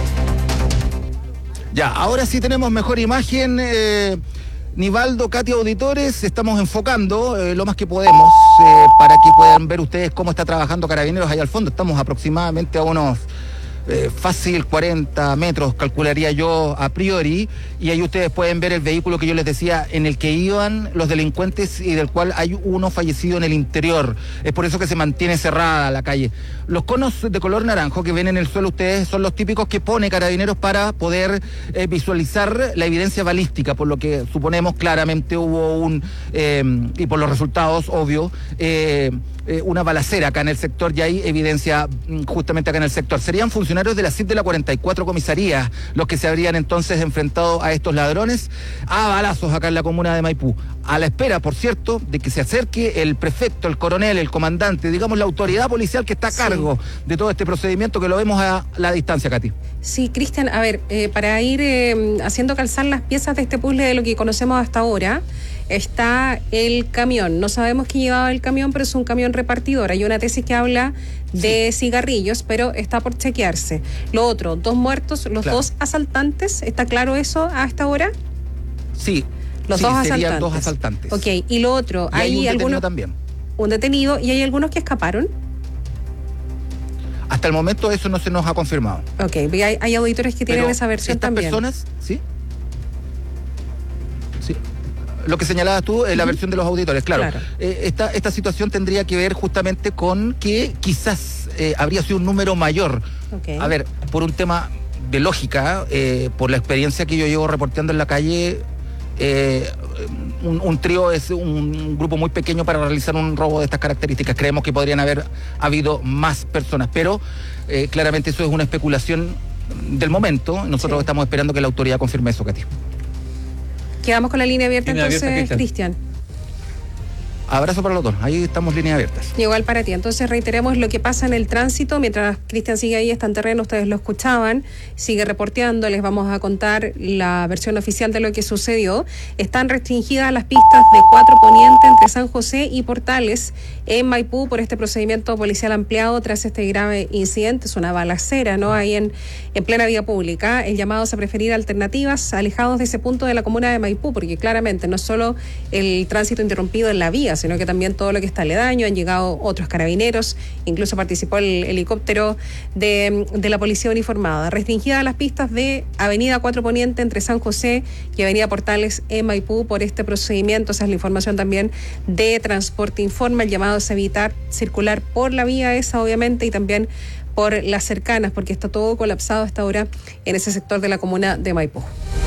Ya, ahora sí tenemos mejor imagen. Eh... Nivaldo, Katy, auditores, estamos enfocando eh, lo más que podemos eh, para que puedan ver ustedes cómo está trabajando Carabineros ahí al fondo. Estamos aproximadamente a unos eh, fácil cuarenta metros, calcularía yo a priori, y ahí ustedes pueden ver el vehículo que yo les decía en el que iban los delincuentes y del cual hay uno fallecido en el interior. Es por eso que se mantiene cerrada la calle. Los conos de color naranjo que ven en el suelo ustedes son los típicos que pone Carabineros para poder eh, visualizar la evidencia balística, por lo que suponemos claramente hubo un, eh, y por los resultados, obvio, eh, eh, una balacera acá en el sector, y hay evidencia justamente acá en el sector. Serían funcionarios de la C I D de la cuarenta y cuatro comisaría los que se habrían entonces enfrentado a estos ladrones a balazos acá en la comuna de Maipú, a la espera, por cierto, de que se acerque el prefecto, el coronel, el comandante, digamos la autoridad policial que está a cargo sí. de todo este procedimiento, que lo vemos a la distancia, Katy. Sí, Cristian, a ver, eh, para ir eh, haciendo calzar las piezas de este puzzle de lo que conocemos hasta ahora, está el camión. No sabemos quién llevaba el camión, pero es un camión repartidor. Hay una tesis que habla de sí. cigarrillos, pero está por chequearse. Lo otro, dos muertos, los claro. dos asaltantes, ¿está claro eso hasta ahora? Sí. Los sí, dos serían asaltantes. dos asaltantes. Ok, y lo otro, y hay, hay un algunos también. Un detenido, y hay algunos que escaparon. Hasta el momento eso no se nos ha confirmado. Ok, hay, hay auditores que tienen pero esa versión estas también. personas, ¿sí? Sí. Lo que señalabas tú, eh, la uh-huh. versión de los auditores, claro. claro. Eh, esta, esta situación tendría que ver justamente con que quizás eh, habría sido un número mayor. Okay. A ver, por un tema de lógica, eh, por la experiencia que yo llevo reporteando en la calle, eh, un, un trío es un grupo muy pequeño para realizar un robo de estas características. Creemos que podrían haber habido más personas, pero eh, claramente eso es una especulación del momento. Nosotros sí. estamos esperando que la autoridad confirme eso, Katy. Quedamos con la línea abierta línea entonces, abierta, Cristian. Abrazo para los dos, ahí estamos líneas abiertas. Igual para ti, entonces reiteremos lo que pasa en el tránsito, mientras Cristian sigue ahí, está en terreno, ustedes lo escuchaban, sigue reporteando, les vamos a contar la versión oficial de lo que sucedió. Están restringidas las pistas de cuatro Poniente entre San José y Portales en Maipú por este procedimiento policial ampliado tras este grave incidente, es una balacera, ¿no? Ahí en, en plena vía pública. El llamado es a preferir alternativas alejados de ese punto de la comuna de Maipú, porque claramente no es solo el tránsito interrumpido en la vía, sino que también todo lo que está aledaño. Han llegado otros carabineros, incluso participó el helicóptero de, de la policía uniformada. Restringidas las pistas de Avenida cuatro Poniente entre San José y Avenida Portales en Maipú por este procedimiento. Esa es la información también de Transporte Informa. El llamado es evitar circular por la vía esa, obviamente, y también por las cercanas, porque está todo colapsado hasta ahora en ese sector de la comuna de Maipú.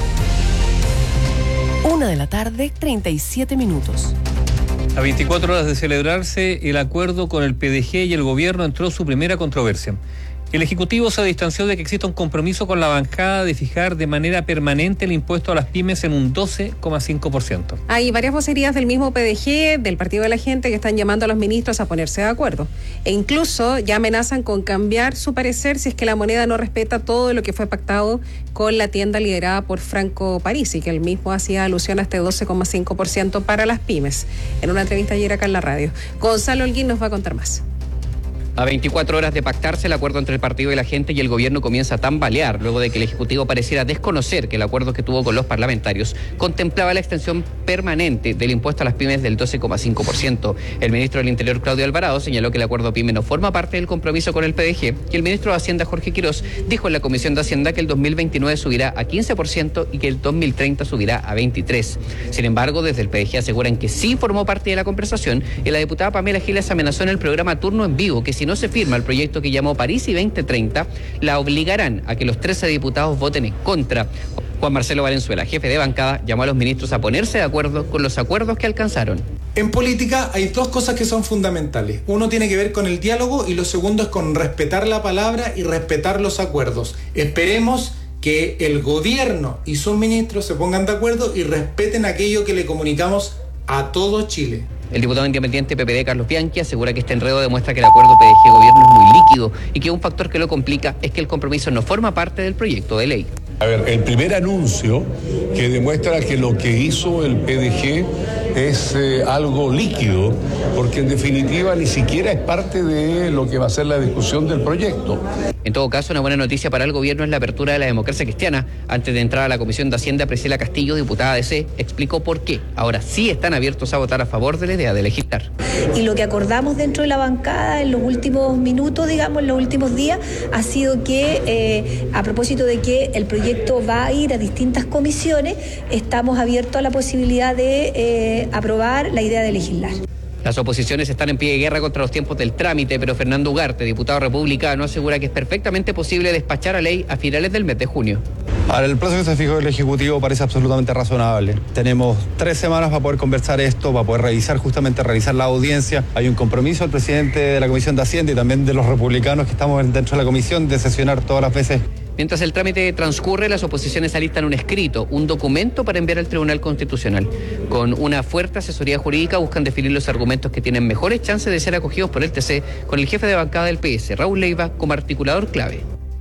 Una de la tarde, treinta y siete minutos. A veinticuatro horas de celebrarse el acuerdo con el P D G y el gobierno, entró su primera controversia. El Ejecutivo se distanció de que exista un compromiso con la bancada de fijar de manera permanente el impuesto a las pymes en un doce coma cinco por ciento. Hay varias vocerías del mismo P D G, del Partido de la Gente, que están llamando a los ministros a ponerse de acuerdo. E incluso ya amenazan con cambiar su parecer si es que la moneda no respeta todo lo que fue pactado con la tienda liderada por Franco Parisi, que él mismo hacía alusión a este doce coma cinco por ciento para las pymes, en una entrevista ayer acá en la radio. Gonzalo Holguín nos va a contar más. A veinticuatro horas de pactarse, el acuerdo entre el partido y la gente y el gobierno comienza a tambalear, luego de que el Ejecutivo pareciera desconocer que el acuerdo que tuvo con los parlamentarios contemplaba la extensión permanente del impuesto a las pymes del doce coma cinco por ciento. El ministro del Interior, Claudio Alvarado, señaló que el acuerdo pyme no forma parte del compromiso con el P D G, y el ministro de Hacienda, Jorge Quirós, dijo en la Comisión de Hacienda que el dos mil veintinueve subirá a quince por ciento y que el dos mil treinta subirá a veintitrés por ciento. Sin embargo, desde el P D G aseguran que sí formó parte de la conversación, y la diputada Pamela Giles amenazó en el programa Turno en Vivo que si no se firma el proyecto que llamó París y veinte treinta, la obligarán a que los trece diputados voten en contra. Juan Marcelo Valenzuela, jefe de bancada, llamó a los ministros a ponerse de acuerdo con los acuerdos que alcanzaron. En política hay dos cosas que son fundamentales. Uno tiene que ver con el diálogo y lo segundo es con respetar la palabra y respetar los acuerdos. Esperemos que el gobierno y sus ministros se pongan de acuerdo y respeten aquello que le comunicamos a todo Chile. El diputado independiente P P D, Carlos Bianchi, asegura que este enredo demuestra que el acuerdo P D G-Gobierno es muy líquido y que un factor que lo complica es que el compromiso no forma parte del proyecto de ley. A ver, el primer anuncio que demuestra que lo que hizo el P D G es eh, algo líquido, porque en definitiva ni siquiera es parte de lo que va a ser la discusión del proyecto. En todo caso, una buena noticia para el gobierno es la apertura de la democracia cristiana. Antes de entrar a la Comisión de Hacienda, Priscila Castillo, diputada de C, explicó por qué ahora sí están abiertos a votar a favor de la idea de legislar. Y lo que acordamos dentro de la bancada en los últimos minutos, digamos, en los últimos días, ha sido que, eh, a propósito de que el proyecto va a ir a distintas comisiones, estamos abiertos a la posibilidad de eh, aprobar la idea de legislar. Las oposiciones están en pie de guerra contra los tiempos del trámite, pero Fernando Ugarte, diputado republicano, asegura que es perfectamente posible despachar la ley a finales del mes de junio. Ahora, el plazo que se fijó el Ejecutivo parece absolutamente razonable. Tenemos tres semanas para poder conversar esto, para poder revisar, justamente realizar la audiencia. Hay un compromiso del presidente de la Comisión de Hacienda y también de los republicanos que estamos dentro de la comisión de sesionar todas las veces. Mientras el trámite transcurre, las oposiciones alistan un escrito, un documento para enviar al Tribunal Constitucional. Con una fuerte asesoría jurídica buscan definir los argumentos que tienen mejores chances de ser acogidos por el T C, con el jefe de bancada del P S, Raúl Leiva, como articulador clave.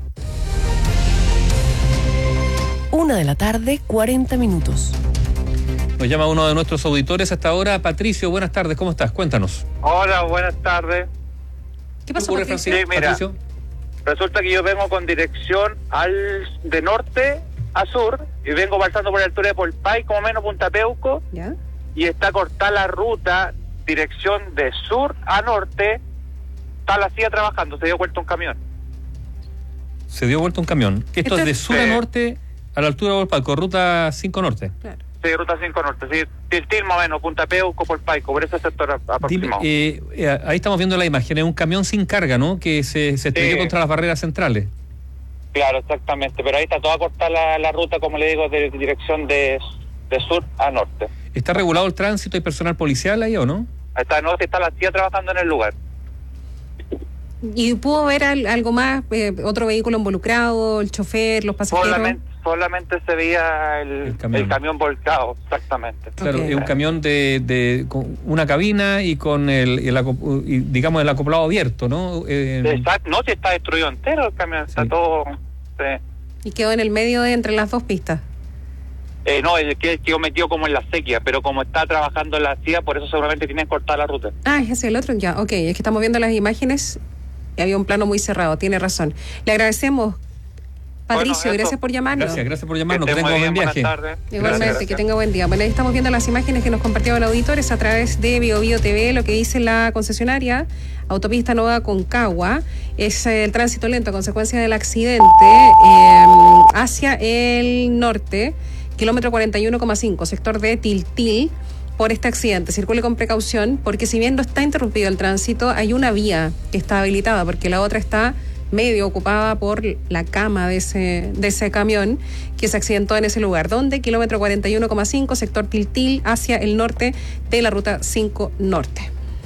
Una de la tarde, cuarenta minutos. Nos llama uno de nuestros auditores hasta ahora. Patricio, buenas tardes, ¿cómo estás? Cuéntanos. Hola, buenas tardes. ¿Qué pasó, ocurre, Patricio? Sí, mira, Patricio? Resulta que yo vengo con dirección al de norte a sur y vengo pasando por la altura de Polpay, como menos Punta Peuco, ¿ya? Y está cortada la ruta, dirección de sur a norte, está la silla trabajando, se dio vuelta un camión. Se dio vuelta un camión. Esto es de sur a norte a la altura de Polpay, con ruta cinco norte. Claro. Sí, ruta cinco norte, sí, Tiltil más o menos, Punta Peuco, Polpaico, por ese sector aproximado. Dime, eh, eh, ahí estamos viendo la imagen, es un camión sin carga, ¿no? Que se, se estrelló Sí. contra las barreras centrales. Claro, exactamente, pero ahí está toda cortada la, la ruta, como le digo, de dirección de, de sur a norte. ¿Está regulado el tránsito y personal policial ahí o no? Ahí está, no, está la silla trabajando en el lugar. ¿Y pudo ver al- algo más? Eh, ¿Otro vehículo involucrado? ¿El chofer? ¿Los pasajeros? Solamente, solamente se veía el, El el, camión. camión. volcado, exactamente. Claro, Ok. es un camión de, de con una cabina y con el, el aco- y, digamos el acoplado abierto, ¿no? Eh, Exacto, no, si está destruido entero el camión, está todo... sí. Y quedó en el medio de entre las dos pistas. Eh, no, el que quedó metido como en la sequía, pero como está trabajando en la silla, por eso seguramente tienen cortada la ruta. Ah, es ese el otro, ya, ok. Es que estamos viendo las imágenes y había un plano muy cerrado, tiene razón. Le agradecemos, Patricio, Bueno, eso. gracias por llamarnos. gracias, gracias por llamarnos, que esté tenga muy buen bien, viaje. buenas tardes. Igualmente, Gracias. que tenga buen día. Bueno, ahí estamos viendo las imágenes que nos compartieron auditores a través de Bio Bio T V, lo que dice la concesionaria Autopista Nueva Concagua. Es eh, el tránsito lento a consecuencia del accidente eh, hacia el norte, kilómetro cuarenta y uno coma cinco, sector de Tiltil. Por este accidente, circule con precaución, porque si bien no está interrumpido el tránsito, hay una vía que está habilitada, porque la otra está medio ocupada por la cama de ese, de ese camión que se accidentó en ese lugar, donde kilómetro cuarenta y uno coma cinco, sector Tiltil, hacia el norte de la ruta cinco norte.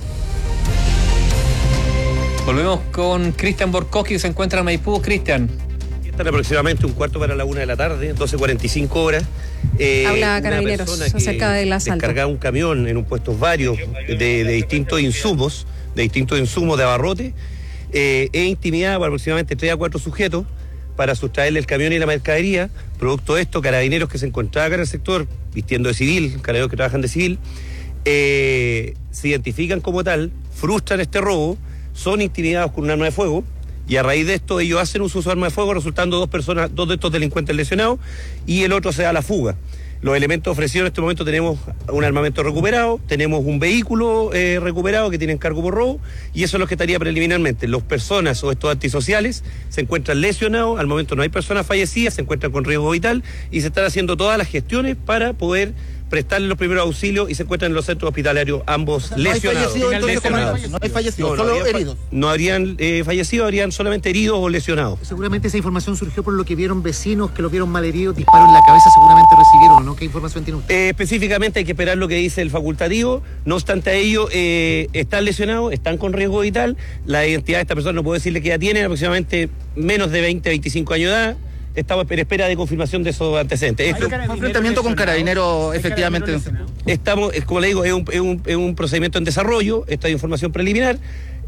Volvemos con Cristian Borkowski, que se encuentra en Maipú. Cristian. Están aproximadamente un cuarto para la una de la tarde, doce cuarenta y cinco horas. Eh, Habla una Carabineros persona que acerca del asalto. descargaba un camión en un puestos varios de, de distintos insumos, de distintos insumos de abarrote, eh, e intimidada por aproximadamente tres a cuatro sujetos para sustraerle el camión y la mercadería. Producto de esto, carabineros que se encontraban acá en el sector, vistiendo de civil, carabineros que trabajan de civil, eh, se identifican como tal, frustran este robo, son intimidados con un arma de fuego. Y a raíz de esto ellos hacen uso de su arma de fuego, resultando dos personas, dos de estos delincuentes lesionados, y el otro se da a la fuga. Los elementos ofrecidos en este momento: tenemos un armamento recuperado, tenemos un vehículo eh, recuperado que tiene encargo por robo, y eso es lo que estaría preliminarmente. Las personas o estos antisociales se encuentran lesionados, al momento no hay personas fallecidas, se encuentran con riesgo vital y se están haciendo todas las gestiones para poder prestarle los primeros auxilios, y se encuentran en los centros hospitalarios ambos no lesionados. Hay entonces, lesionados. No hay fallecidos, no, solo no heridos. No habrían eh, fallecido, habrían solamente heridos o lesionados. Seguramente esa información surgió por lo que vieron vecinos, que lo vieron malheridos, disparos en la cabeza seguramente recibieron, ¿no? ¿Qué información tiene usted? Eh, específicamente hay que esperar lo que dice el facultativo. No obstante a ello, eh, están lesionados, están con riesgo vital. La identidad de esta persona no puedo decirle que ya tienen aproximadamente menos de veinte, veinticinco años de edad. Estamos en espera de confirmación de esos antecedentes. ¿Hay un enfrentamiento con carabineros, efectivamente? Estamos, como le digo, es un, es un, es un procedimiento en desarrollo, esta es información preliminar.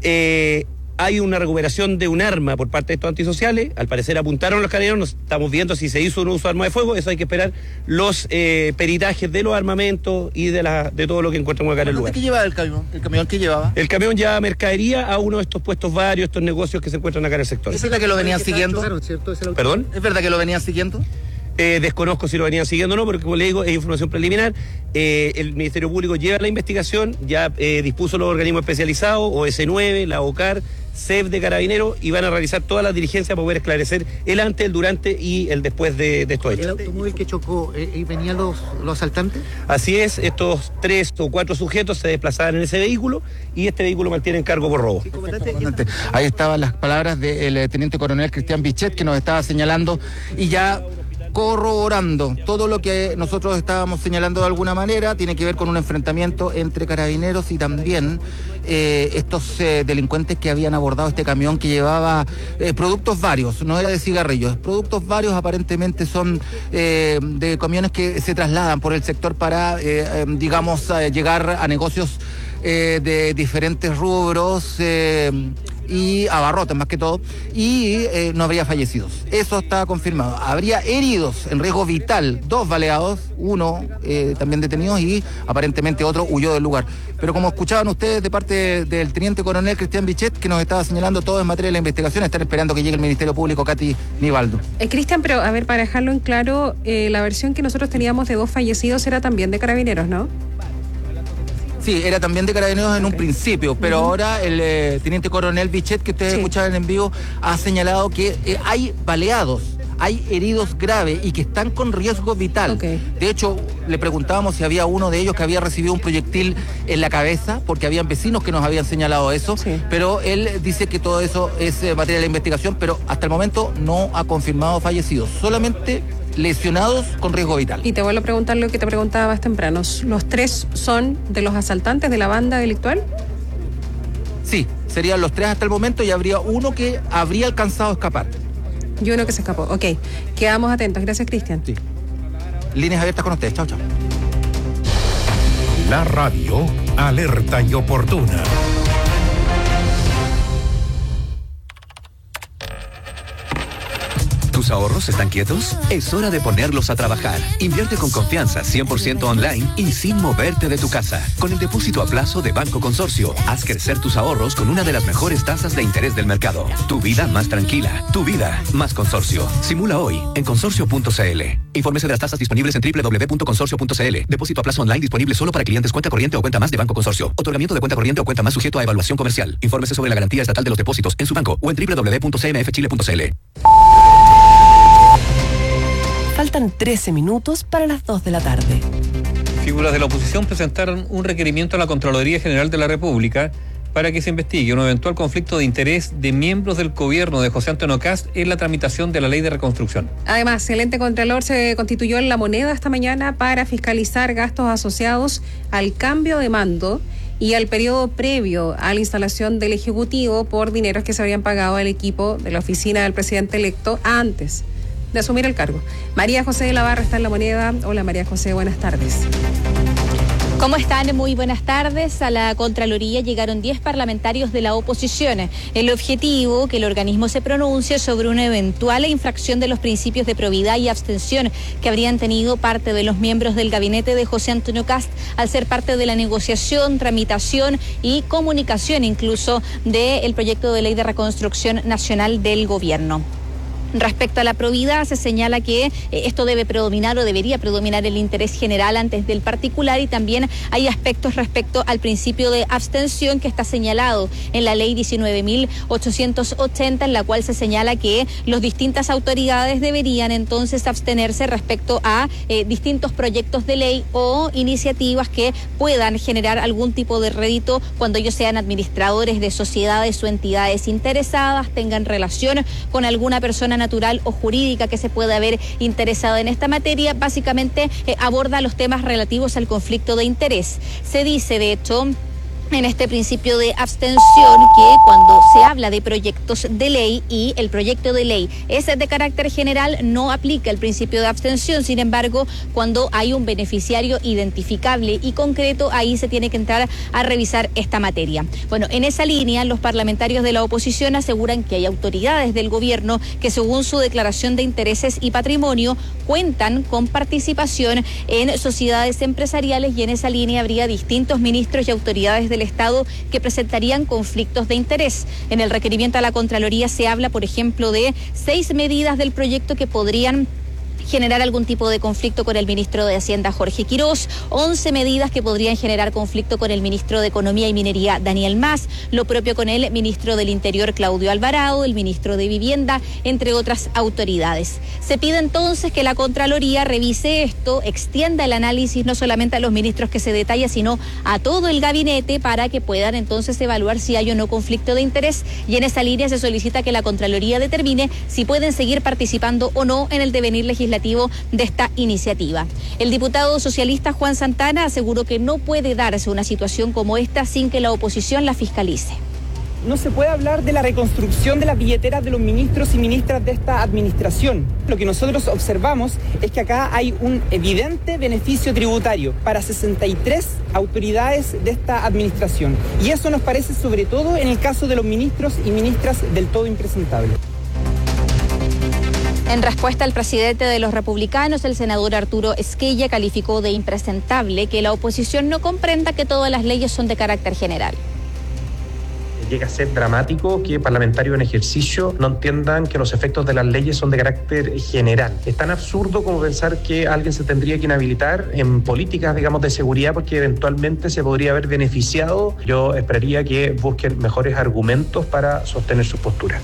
Eh, hay una recuperación de un arma por parte de estos antisociales. Al parecer apuntaron los carabineros, nos estamos viendo si se hizo un uso de arma de fuego. Eso hay que esperar los eh, peritajes de los armamentos y de, la, de todo lo que encontramos acá en el lugar. ¿Qué llevaba el camión? ¿El camión qué llevaba? El camión llevaba mercadería a uno de estos puestos varios, estos negocios que se encuentran acá en el sector. ¿Es verdad que lo venían siguiendo? ¿Perdón? ¿Es verdad que lo venían siguiendo? Eh, desconozco si lo venían siguiendo o no, porque como le digo, es información preliminar. Eh, el Ministerio Público lleva la investigación, ya eh, dispuso los organismos especializados, O S nueve, la OCAR, C E P de Carabineros, y van a realizar todas las diligencias para poder esclarecer el antes, el durante y el después de, de estos hechos. ¿El automóvil que chocó, eh, venían los, los asaltantes? Así es, estos tres o cuatro sujetos se desplazaban en ese vehículo, y este vehículo mantiene encargo por robo. Ahí estaban las palabras del teniente coronel Cristian Bichet, que nos estaba señalando y ya corroborando todo lo que nosotros estábamos señalando de alguna manera. Tiene que ver con un enfrentamiento entre carabineros y también eh, estos eh, delincuentes que habían abordado este camión que llevaba eh, productos varios, no era de cigarrillos, productos varios. Aparentemente son eh, de camiones que se trasladan por el sector para, eh, eh, digamos, eh, llegar a negocios eh, de diferentes rubros, eh, y abarrotes más que todo, y eh, no habría fallecidos. Eso está confirmado. Habría heridos en riesgo vital, dos baleados, uno eh, también detenidos, y aparentemente otro huyó del lugar. Pero como escuchaban ustedes de parte del teniente coronel Cristian Bichet, que nos estaba señalando todo en materia de la investigación, están esperando que llegue el Ministerio Público, Katy Nivaldo. Eh, Cristian, pero a ver, para dejarlo en claro, eh, la versión que nosotros teníamos de dos fallecidos era también de Carabineros, ¿no? Sí, era también de Carabineros en un principio, pero uh-huh. ahora el eh, teniente coronel Bichet, que ustedes sí. escuchaban en vivo, ha señalado que eh, hay baleados, hay heridos graves y que están con riesgo vital. Okay. De hecho, le preguntábamos si había uno de ellos que había recibido un proyectil en la cabeza, porque habían vecinos que nos habían señalado eso, sí. pero él dice que todo eso es eh, materia de la investigación, pero hasta el momento no ha confirmado fallecidos, solamente lesionados con riesgo vital. Y te vuelvo a preguntar lo que te preguntaba más temprano. ¿Los tres son de los asaltantes de la banda delictual? Sí, serían los tres hasta el momento, y habría uno que habría alcanzado a escapar. Y uno que se escapó. Ok, quedamos atentos. Gracias, Cristian. Sí. Líneas abiertas con ustedes. Chao, chao. La radio alerta y oportuna. ¿Tus ahorros están quietos? Es hora de ponerlos a trabajar. Invierte con confianza, cien por ciento online y sin moverte de tu casa. Con el depósito a plazo de Banco Consorcio, haz crecer tus ahorros con una de las mejores tasas de interés del mercado. Tu vida más tranquila, tu vida más Consorcio. Simula hoy en consorcio punto c l. Infórmese de las tasas disponibles en doble u doble u doble u punto consorcio punto c l. Depósito a plazo online disponible solo para clientes cuenta corriente o cuenta más de Banco Consorcio. Otorgamiento de cuenta corriente o cuenta más sujeto a evaluación comercial. Infórmese sobre la garantía estatal de los depósitos en su banco o en doble u doble u doble u punto c m f chile punto c l. Faltan trece minutos para las dos de la tarde. Figuras de la oposición presentaron un requerimiento a la Contraloría General de la República para que se investigue un eventual conflicto de interés de miembros del gobierno de José Antonio Kast en la tramitación de la ley de reconstrucción. Además, el ente contralor se constituyó en La Moneda esta mañana para fiscalizar gastos asociados al cambio de mando y al periodo previo a la instalación del Ejecutivo por dineros que se habían pagado al equipo de la oficina del presidente electo antes de asumir el cargo. María José de la Barra está en La Moneda. Hola María José, buenas tardes. ¿Cómo están? Muy buenas tardes. A la Contraloría llegaron diez parlamentarios de la oposición. El objetivo, que el organismo se pronuncie sobre una eventual infracción de los principios de probidad y abstención que habrían tenido parte de los miembros del gabinete de José Antonio Kast al ser parte de la negociación, tramitación y comunicación incluso del proyecto de ley de reconstrucción nacional del gobierno. Respecto a la probidad, se señala que eh, esto debe predominar o debería predominar el interés general antes del particular, y también hay aspectos respecto al principio de abstención que está señalado en la ley diecinueve mil ochocientos ochenta, en la cual se señala que las distintas autoridades deberían entonces abstenerse respecto a eh, distintos proyectos de ley o iniciativas que puedan generar algún tipo de rédito cuando ellos sean administradores de sociedades o entidades interesadas, tengan relación con alguna persona natural o jurídica que se pueda haber interesado en esta materia. Básicamente eh, aborda los temas relativos al conflicto de interés. Se dice, de hecho, en este principio de abstención, que cuando se habla de proyectos de ley y el proyecto de ley es de carácter general, no aplica el principio de abstención. Sin embargo, cuando hay un beneficiario identificable y concreto, ahí se tiene que entrar a revisar esta materia. Bueno, en esa línea, los parlamentarios de la oposición aseguran que hay autoridades del gobierno que, según su declaración de intereses y patrimonio, cuentan con participación en sociedades empresariales, y en esa línea habría distintos ministros y autoridades del Estado que presentarían conflictos de interés. En el requerimiento a la Contraloría se habla, por ejemplo, de seis medidas del proyecto que podrían generar algún tipo de conflicto con el ministro de Hacienda, Jorge Quirós, once medidas que podrían generar conflicto con el ministro de Economía y Minería, Daniel Mas, lo propio con el ministro del Interior, Claudio Alvarado, el ministro de Vivienda, entre otras autoridades. Se pide entonces que la Contraloría revise esto, extienda el análisis no solamente a los ministros que se detalla, sino a todo el gabinete, para que puedan entonces evaluar si hay o no conflicto de interés, y en esa línea se solicita que la Contraloría determine si pueden seguir participando o no en el devenir legislativo de esta iniciativa. El diputado socialista Juan Santana aseguró que no puede darse una situación como esta sin que la oposición la fiscalice. No se puede hablar de la reconstrucción de las billeteras de los ministros y ministras de esta administración. Lo que nosotros observamos es que acá hay un evidente beneficio tributario para sesenta y tres autoridades de esta administración. Y eso nos parece, sobre todo en el caso de los ministros y ministras, del todo impresentable. En respuesta al presidente de los republicanos, el senador Arturo Esquella calificó de impresentable que la oposición no comprenda que todas las leyes son de carácter general. Llega a ser dramático que parlamentarios en ejercicio no entiendan que los efectos de las leyes son de carácter general. Es tan absurdo como pensar que alguien se tendría que inhabilitar en políticas, digamos, de seguridad porque eventualmente se podría haber beneficiado. Yo esperaría que busquen mejores argumentos para sostener su postura.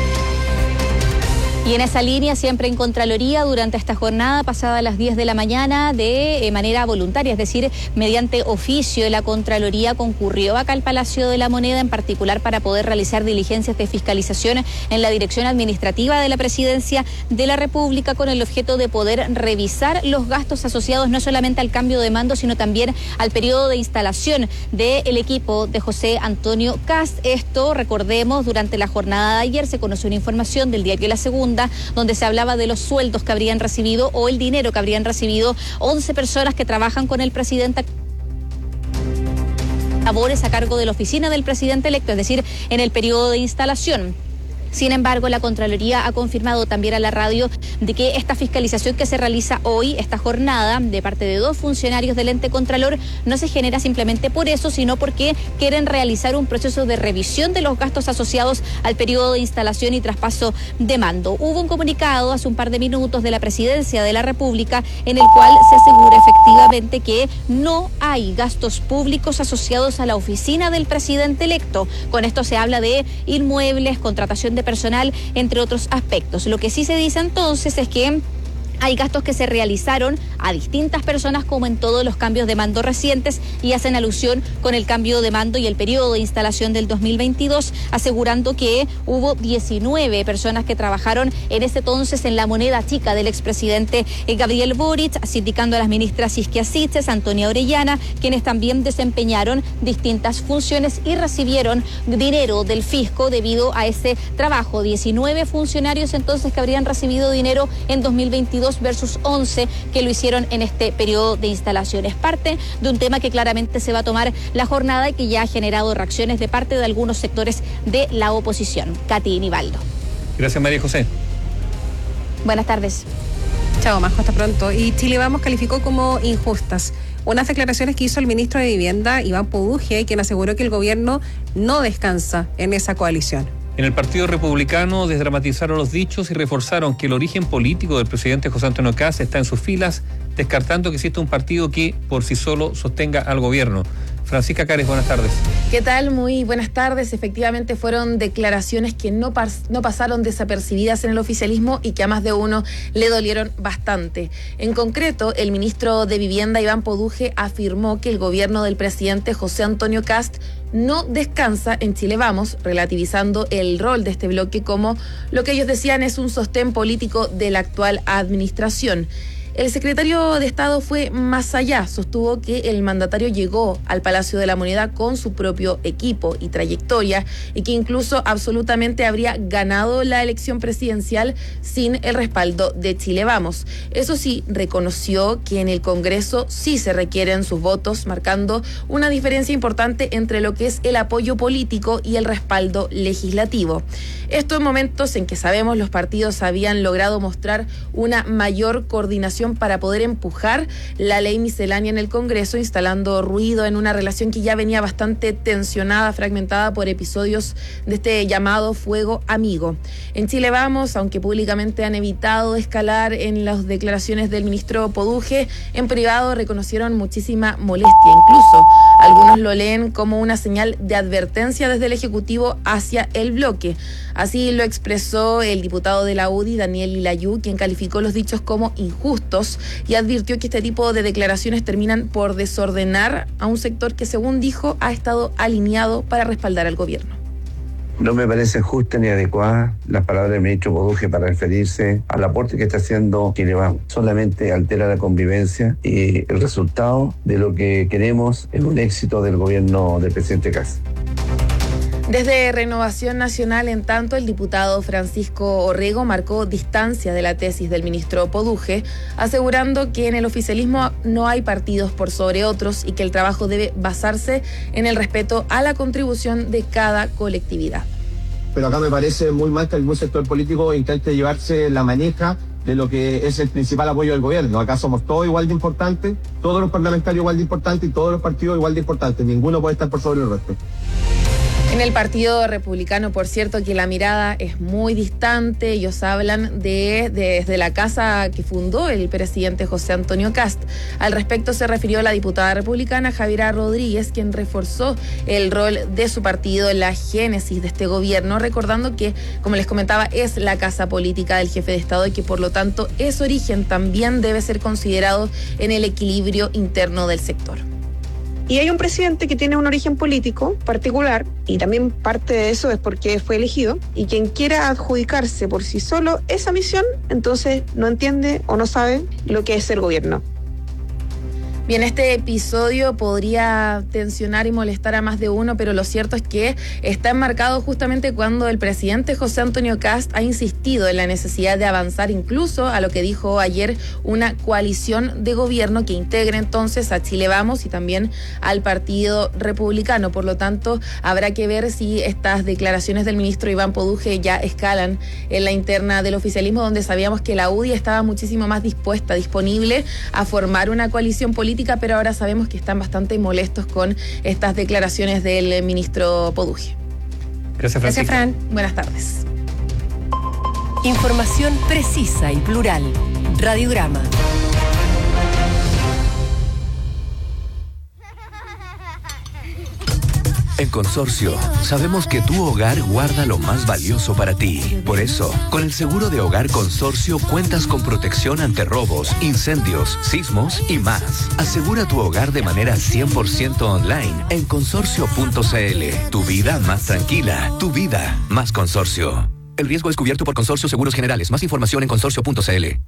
Y en esa línea, siempre en Contraloría, durante esta jornada pasada a las diez de la mañana, de eh, manera voluntaria, es decir, mediante oficio, la Contraloría concurrió acá al Palacio de la Moneda, en particular para poder realizar diligencias de fiscalización en la Dirección Administrativa de la Presidencia de la República, con el objeto de poder revisar los gastos asociados no solamente al cambio de mando, sino también al periodo de instalación del equipo de José Antonio Kast. Esto, recordemos, durante la jornada de ayer se conoció una información del diario La Segunda, donde se hablaba de los sueldos que habrían recibido o el dinero que habrían recibido once personas que trabajan con el presidente, labores a cargo de la oficina del presidente electo, es decir, en el periodo de instalación. Sin embargo, la Contraloría ha confirmado también a la radio de que esta fiscalización que se realiza hoy, esta jornada, de parte de dos funcionarios del ente Contralor, no se genera simplemente por eso, sino porque quieren realizar un proceso de revisión de los gastos asociados al periodo de instalación y traspaso de mando. Hubo un comunicado hace un par de minutos de la Presidencia de la República en el cual se asegura efectivamente que no hay gastos públicos asociados a la oficina del presidente electo. Con esto se habla de inmuebles, contratación de personal, entre otros aspectos. Lo que sí se dice entonces es que hay gastos que se realizaron a distintas personas, como en todos los cambios de mando recientes, y hacen alusión con el cambio de mando y el periodo de instalación del dos mil veintidós, asegurando que hubo diecinueve personas que trabajaron en ese entonces en la moneda chica del expresidente Gabriel Boric, indicando a las ministras Isquia Siches, Antonia Orellana, quienes también desempeñaron distintas funciones y recibieron dinero del fisco debido a ese trabajo. diecinueve funcionarios entonces que habrían recibido dinero en dos mil veintidós dos versus once que lo hicieron en este periodo de instalaciones. Parte de un tema que claramente se va a tomar la jornada y que ya ha generado reacciones de parte de algunos sectores de la oposición. Katy Nivaldo. Gracias, María José. Buenas tardes. Chao, Majo, hasta pronto. Y Chile Vamos calificó como injustas unas declaraciones que hizo el ministro de Vivienda, Iván Poduje, quien aseguró que el gobierno no descansa en esa coalición. En el Partido Republicano desdramatizaron los dichos y reforzaron que el origen político del presidente José Antonio Kast está en sus filas, descartando que exista un partido que por sí solo sostenga al gobierno. Francisca Cares, buenas tardes. ¿Qué tal? Muy buenas tardes. Efectivamente fueron declaraciones que no, pas- no pasaron desapercibidas en el oficialismo y que a más de uno le dolieron bastante. En concreto, el ministro de Vivienda, Iván Poduje, afirmó que el gobierno del presidente José Antonio Kast no descansa en Chile Vamos, relativizando el rol de este bloque como lo que ellos decían es un sostén político de la actual administración. El secretario de Estado fue más allá, sostuvo que el mandatario llegó al Palacio de la Moneda con su propio equipo y trayectoria y que incluso absolutamente habría ganado la elección presidencial sin el respaldo de Chile Vamos. Eso sí, reconoció que en el Congreso sí se requieren sus votos, marcando una diferencia importante entre lo que es el apoyo político y el respaldo legislativo. Esto en momentos en que sabemos los partidos habían logrado mostrar una mayor coordinación para poder empujar la ley miscelánea en el Congreso, instalando ruido en una relación que ya venía bastante tensionada, fragmentada por episodios de este llamado fuego amigo. En Chile Vamos, aunque públicamente han evitado escalar en las declaraciones del ministro Poduje, en privado reconocieron muchísima molestia. Incluso algunos lo leen como una señal de advertencia desde el Ejecutivo hacia el bloque. Así lo expresó el diputado de la U D I, Daniel Lilayú, quien calificó los dichos como injustos y advirtió que este tipo de declaraciones terminan por desordenar a un sector que, según dijo, ha estado alineado para respaldar al gobierno. No me parece justa ni adecuada las palabras del ministro Poduje para referirse al aporte que está haciendo Chile Vamos. Solamente altera la convivencia y el resultado de lo que queremos es un éxito del gobierno del presidente Kast. Desde Renovación Nacional, en tanto, el diputado Francisco Orrego marcó distancia de la tesis del ministro Poduje, asegurando que en el oficialismo no hay partidos por sobre otros y que el trabajo debe basarse en el respeto a la contribución de cada colectividad. Pero acá me parece muy mal que algún sector político intente llevarse la maneja de lo que es el principal apoyo del gobierno. Acá somos todos igual de importantes, todos los parlamentarios igual de importantes y todos los partidos igual de importantes. Ninguno puede estar por sobre el resto. En el Partido Republicano, por cierto, que la mirada es muy distante. Ellos hablan de, de desde la casa que fundó el presidente José Antonio Kast. Al respecto se refirió la diputada republicana Javiera Rodríguez, quien reforzó el rol de su partido en la génesis de este gobierno, recordando que, como les comentaba, es la casa política del jefe de Estado y que por lo tanto ese origen también debe ser considerado en el equilibrio interno del sector. Y hay un presidente que tiene un origen político particular, y también parte de eso es porque fue elegido, y quien quiera adjudicarse por sí solo esa misión, entonces no entiende o no sabe lo que es el gobierno. Bien, este episodio podría tensionar y molestar a más de uno, pero lo cierto es que está enmarcado justamente cuando el presidente José Antonio Kast ha insistido en la necesidad de avanzar incluso a lo que dijo ayer una coalición de gobierno que integre entonces a Chile Vamos y también al Partido Republicano. Por lo tanto, habrá que ver si estas declaraciones del ministro Iván Poduje ya escalan en la interna del oficialismo, donde sabíamos que la U D I estaba muchísimo más dispuesta, disponible a formar una coalición política, pero ahora sabemos que están bastante molestos con estas declaraciones del ministro Poduje. Gracias, Gracias, Fran. Buenas tardes. Información precisa y plural. Radiograma. En Consorcio, sabemos que tu hogar guarda lo más valioso para ti. Por eso, con el seguro de hogar Consorcio cuentas con protección ante robos, incendios, sismos y más. Asegura tu hogar de manera cien por ciento online en consorcio punto c l. Tu vida más tranquila, tu vida más Consorcio. El riesgo es cubierto por Consorcio Seguros Generales. Más información en consorcio punto c l.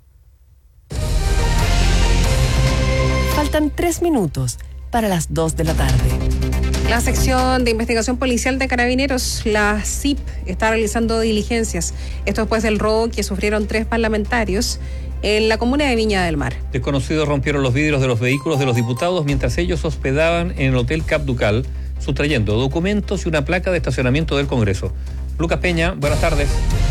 Faltan tres minutos para las dos de la tarde. La sección de investigación policial de Carabineros, la C I P, está realizando diligencias. Esto después del robo que sufrieron tres parlamentarios en la comuna de Viña del Mar. Desconocidos rompieron los vidrios de los vehículos de los diputados mientras ellos hospedaban en el Hotel Cap Ducal, sustrayendo documentos y una placa de estacionamiento del Congreso. Lucas Peña, buenas tardes.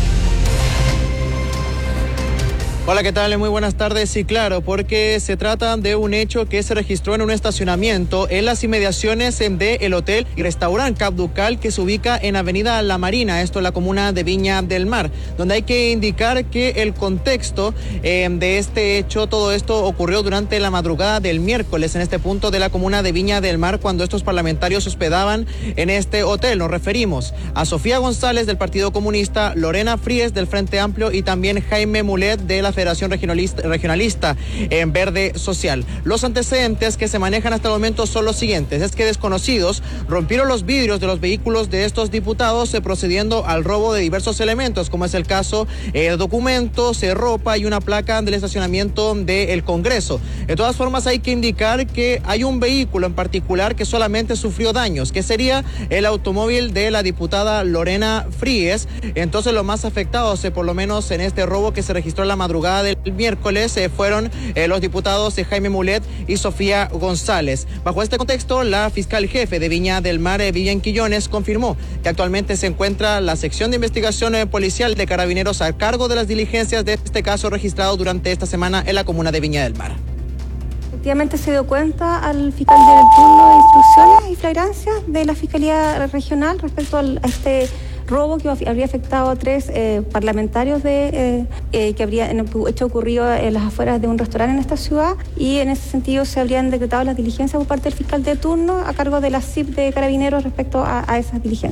Hola, ¿qué tal? Muy buenas tardes. Sí, claro, porque se trata de un hecho que se registró en un estacionamiento en las inmediaciones del hotel y restaurante Cap Ducal, que se ubica en Avenida La Marina, esto en la comuna de Viña del Mar, donde hay que indicar que el contexto eh, de este hecho, todo esto ocurrió durante la madrugada del miércoles en este punto de la comuna de Viña del Mar, cuando estos parlamentarios hospedaban en este hotel. Nos referimos a Sofía González del Partido Comunista, Lorena Fríes del Frente Amplio y también Jaime Mulet de la Federación Regionalista, Regionalista en Verde Social. Los antecedentes que se manejan hasta el momento son los siguientes: es que desconocidos rompieron los vidrios de los vehículos de estos diputados, eh, procediendo al robo de diversos elementos, como es el caso de eh, documentos, eh, ropa y una placa del estacionamiento del Congreso. De todas formas, hay que indicar que hay un vehículo en particular que solamente sufrió daños, que sería el automóvil de la diputada Lorena Fríes. Entonces, los más afectados, eh, por lo menos en este robo que se registró en la madrugada del el miércoles eh, fueron eh, los diputados eh, Jaime Mulet y Sofía González. Bajo este contexto, la fiscal jefe de Viña del Mar, eh, Vivian Quillones, confirmó que actualmente se encuentra la sección de investigación eh, policial de Carabineros a cargo de las diligencias de este caso registrado durante esta semana en la comuna de Viña del Mar. Efectivamente se dio cuenta al fiscal del turno de instrucciones y flagrancias de la Fiscalía Regional respecto al, a este robo que habría afectado a tres eh, parlamentarios de eh, eh, que habría en, hecho ocurrido en las afueras de un restaurante en esta ciudad, y en ese sentido se habrían decretado las diligencias por parte del fiscal de turno a cargo de la C I P de Carabineros respecto a, a esas diligencias.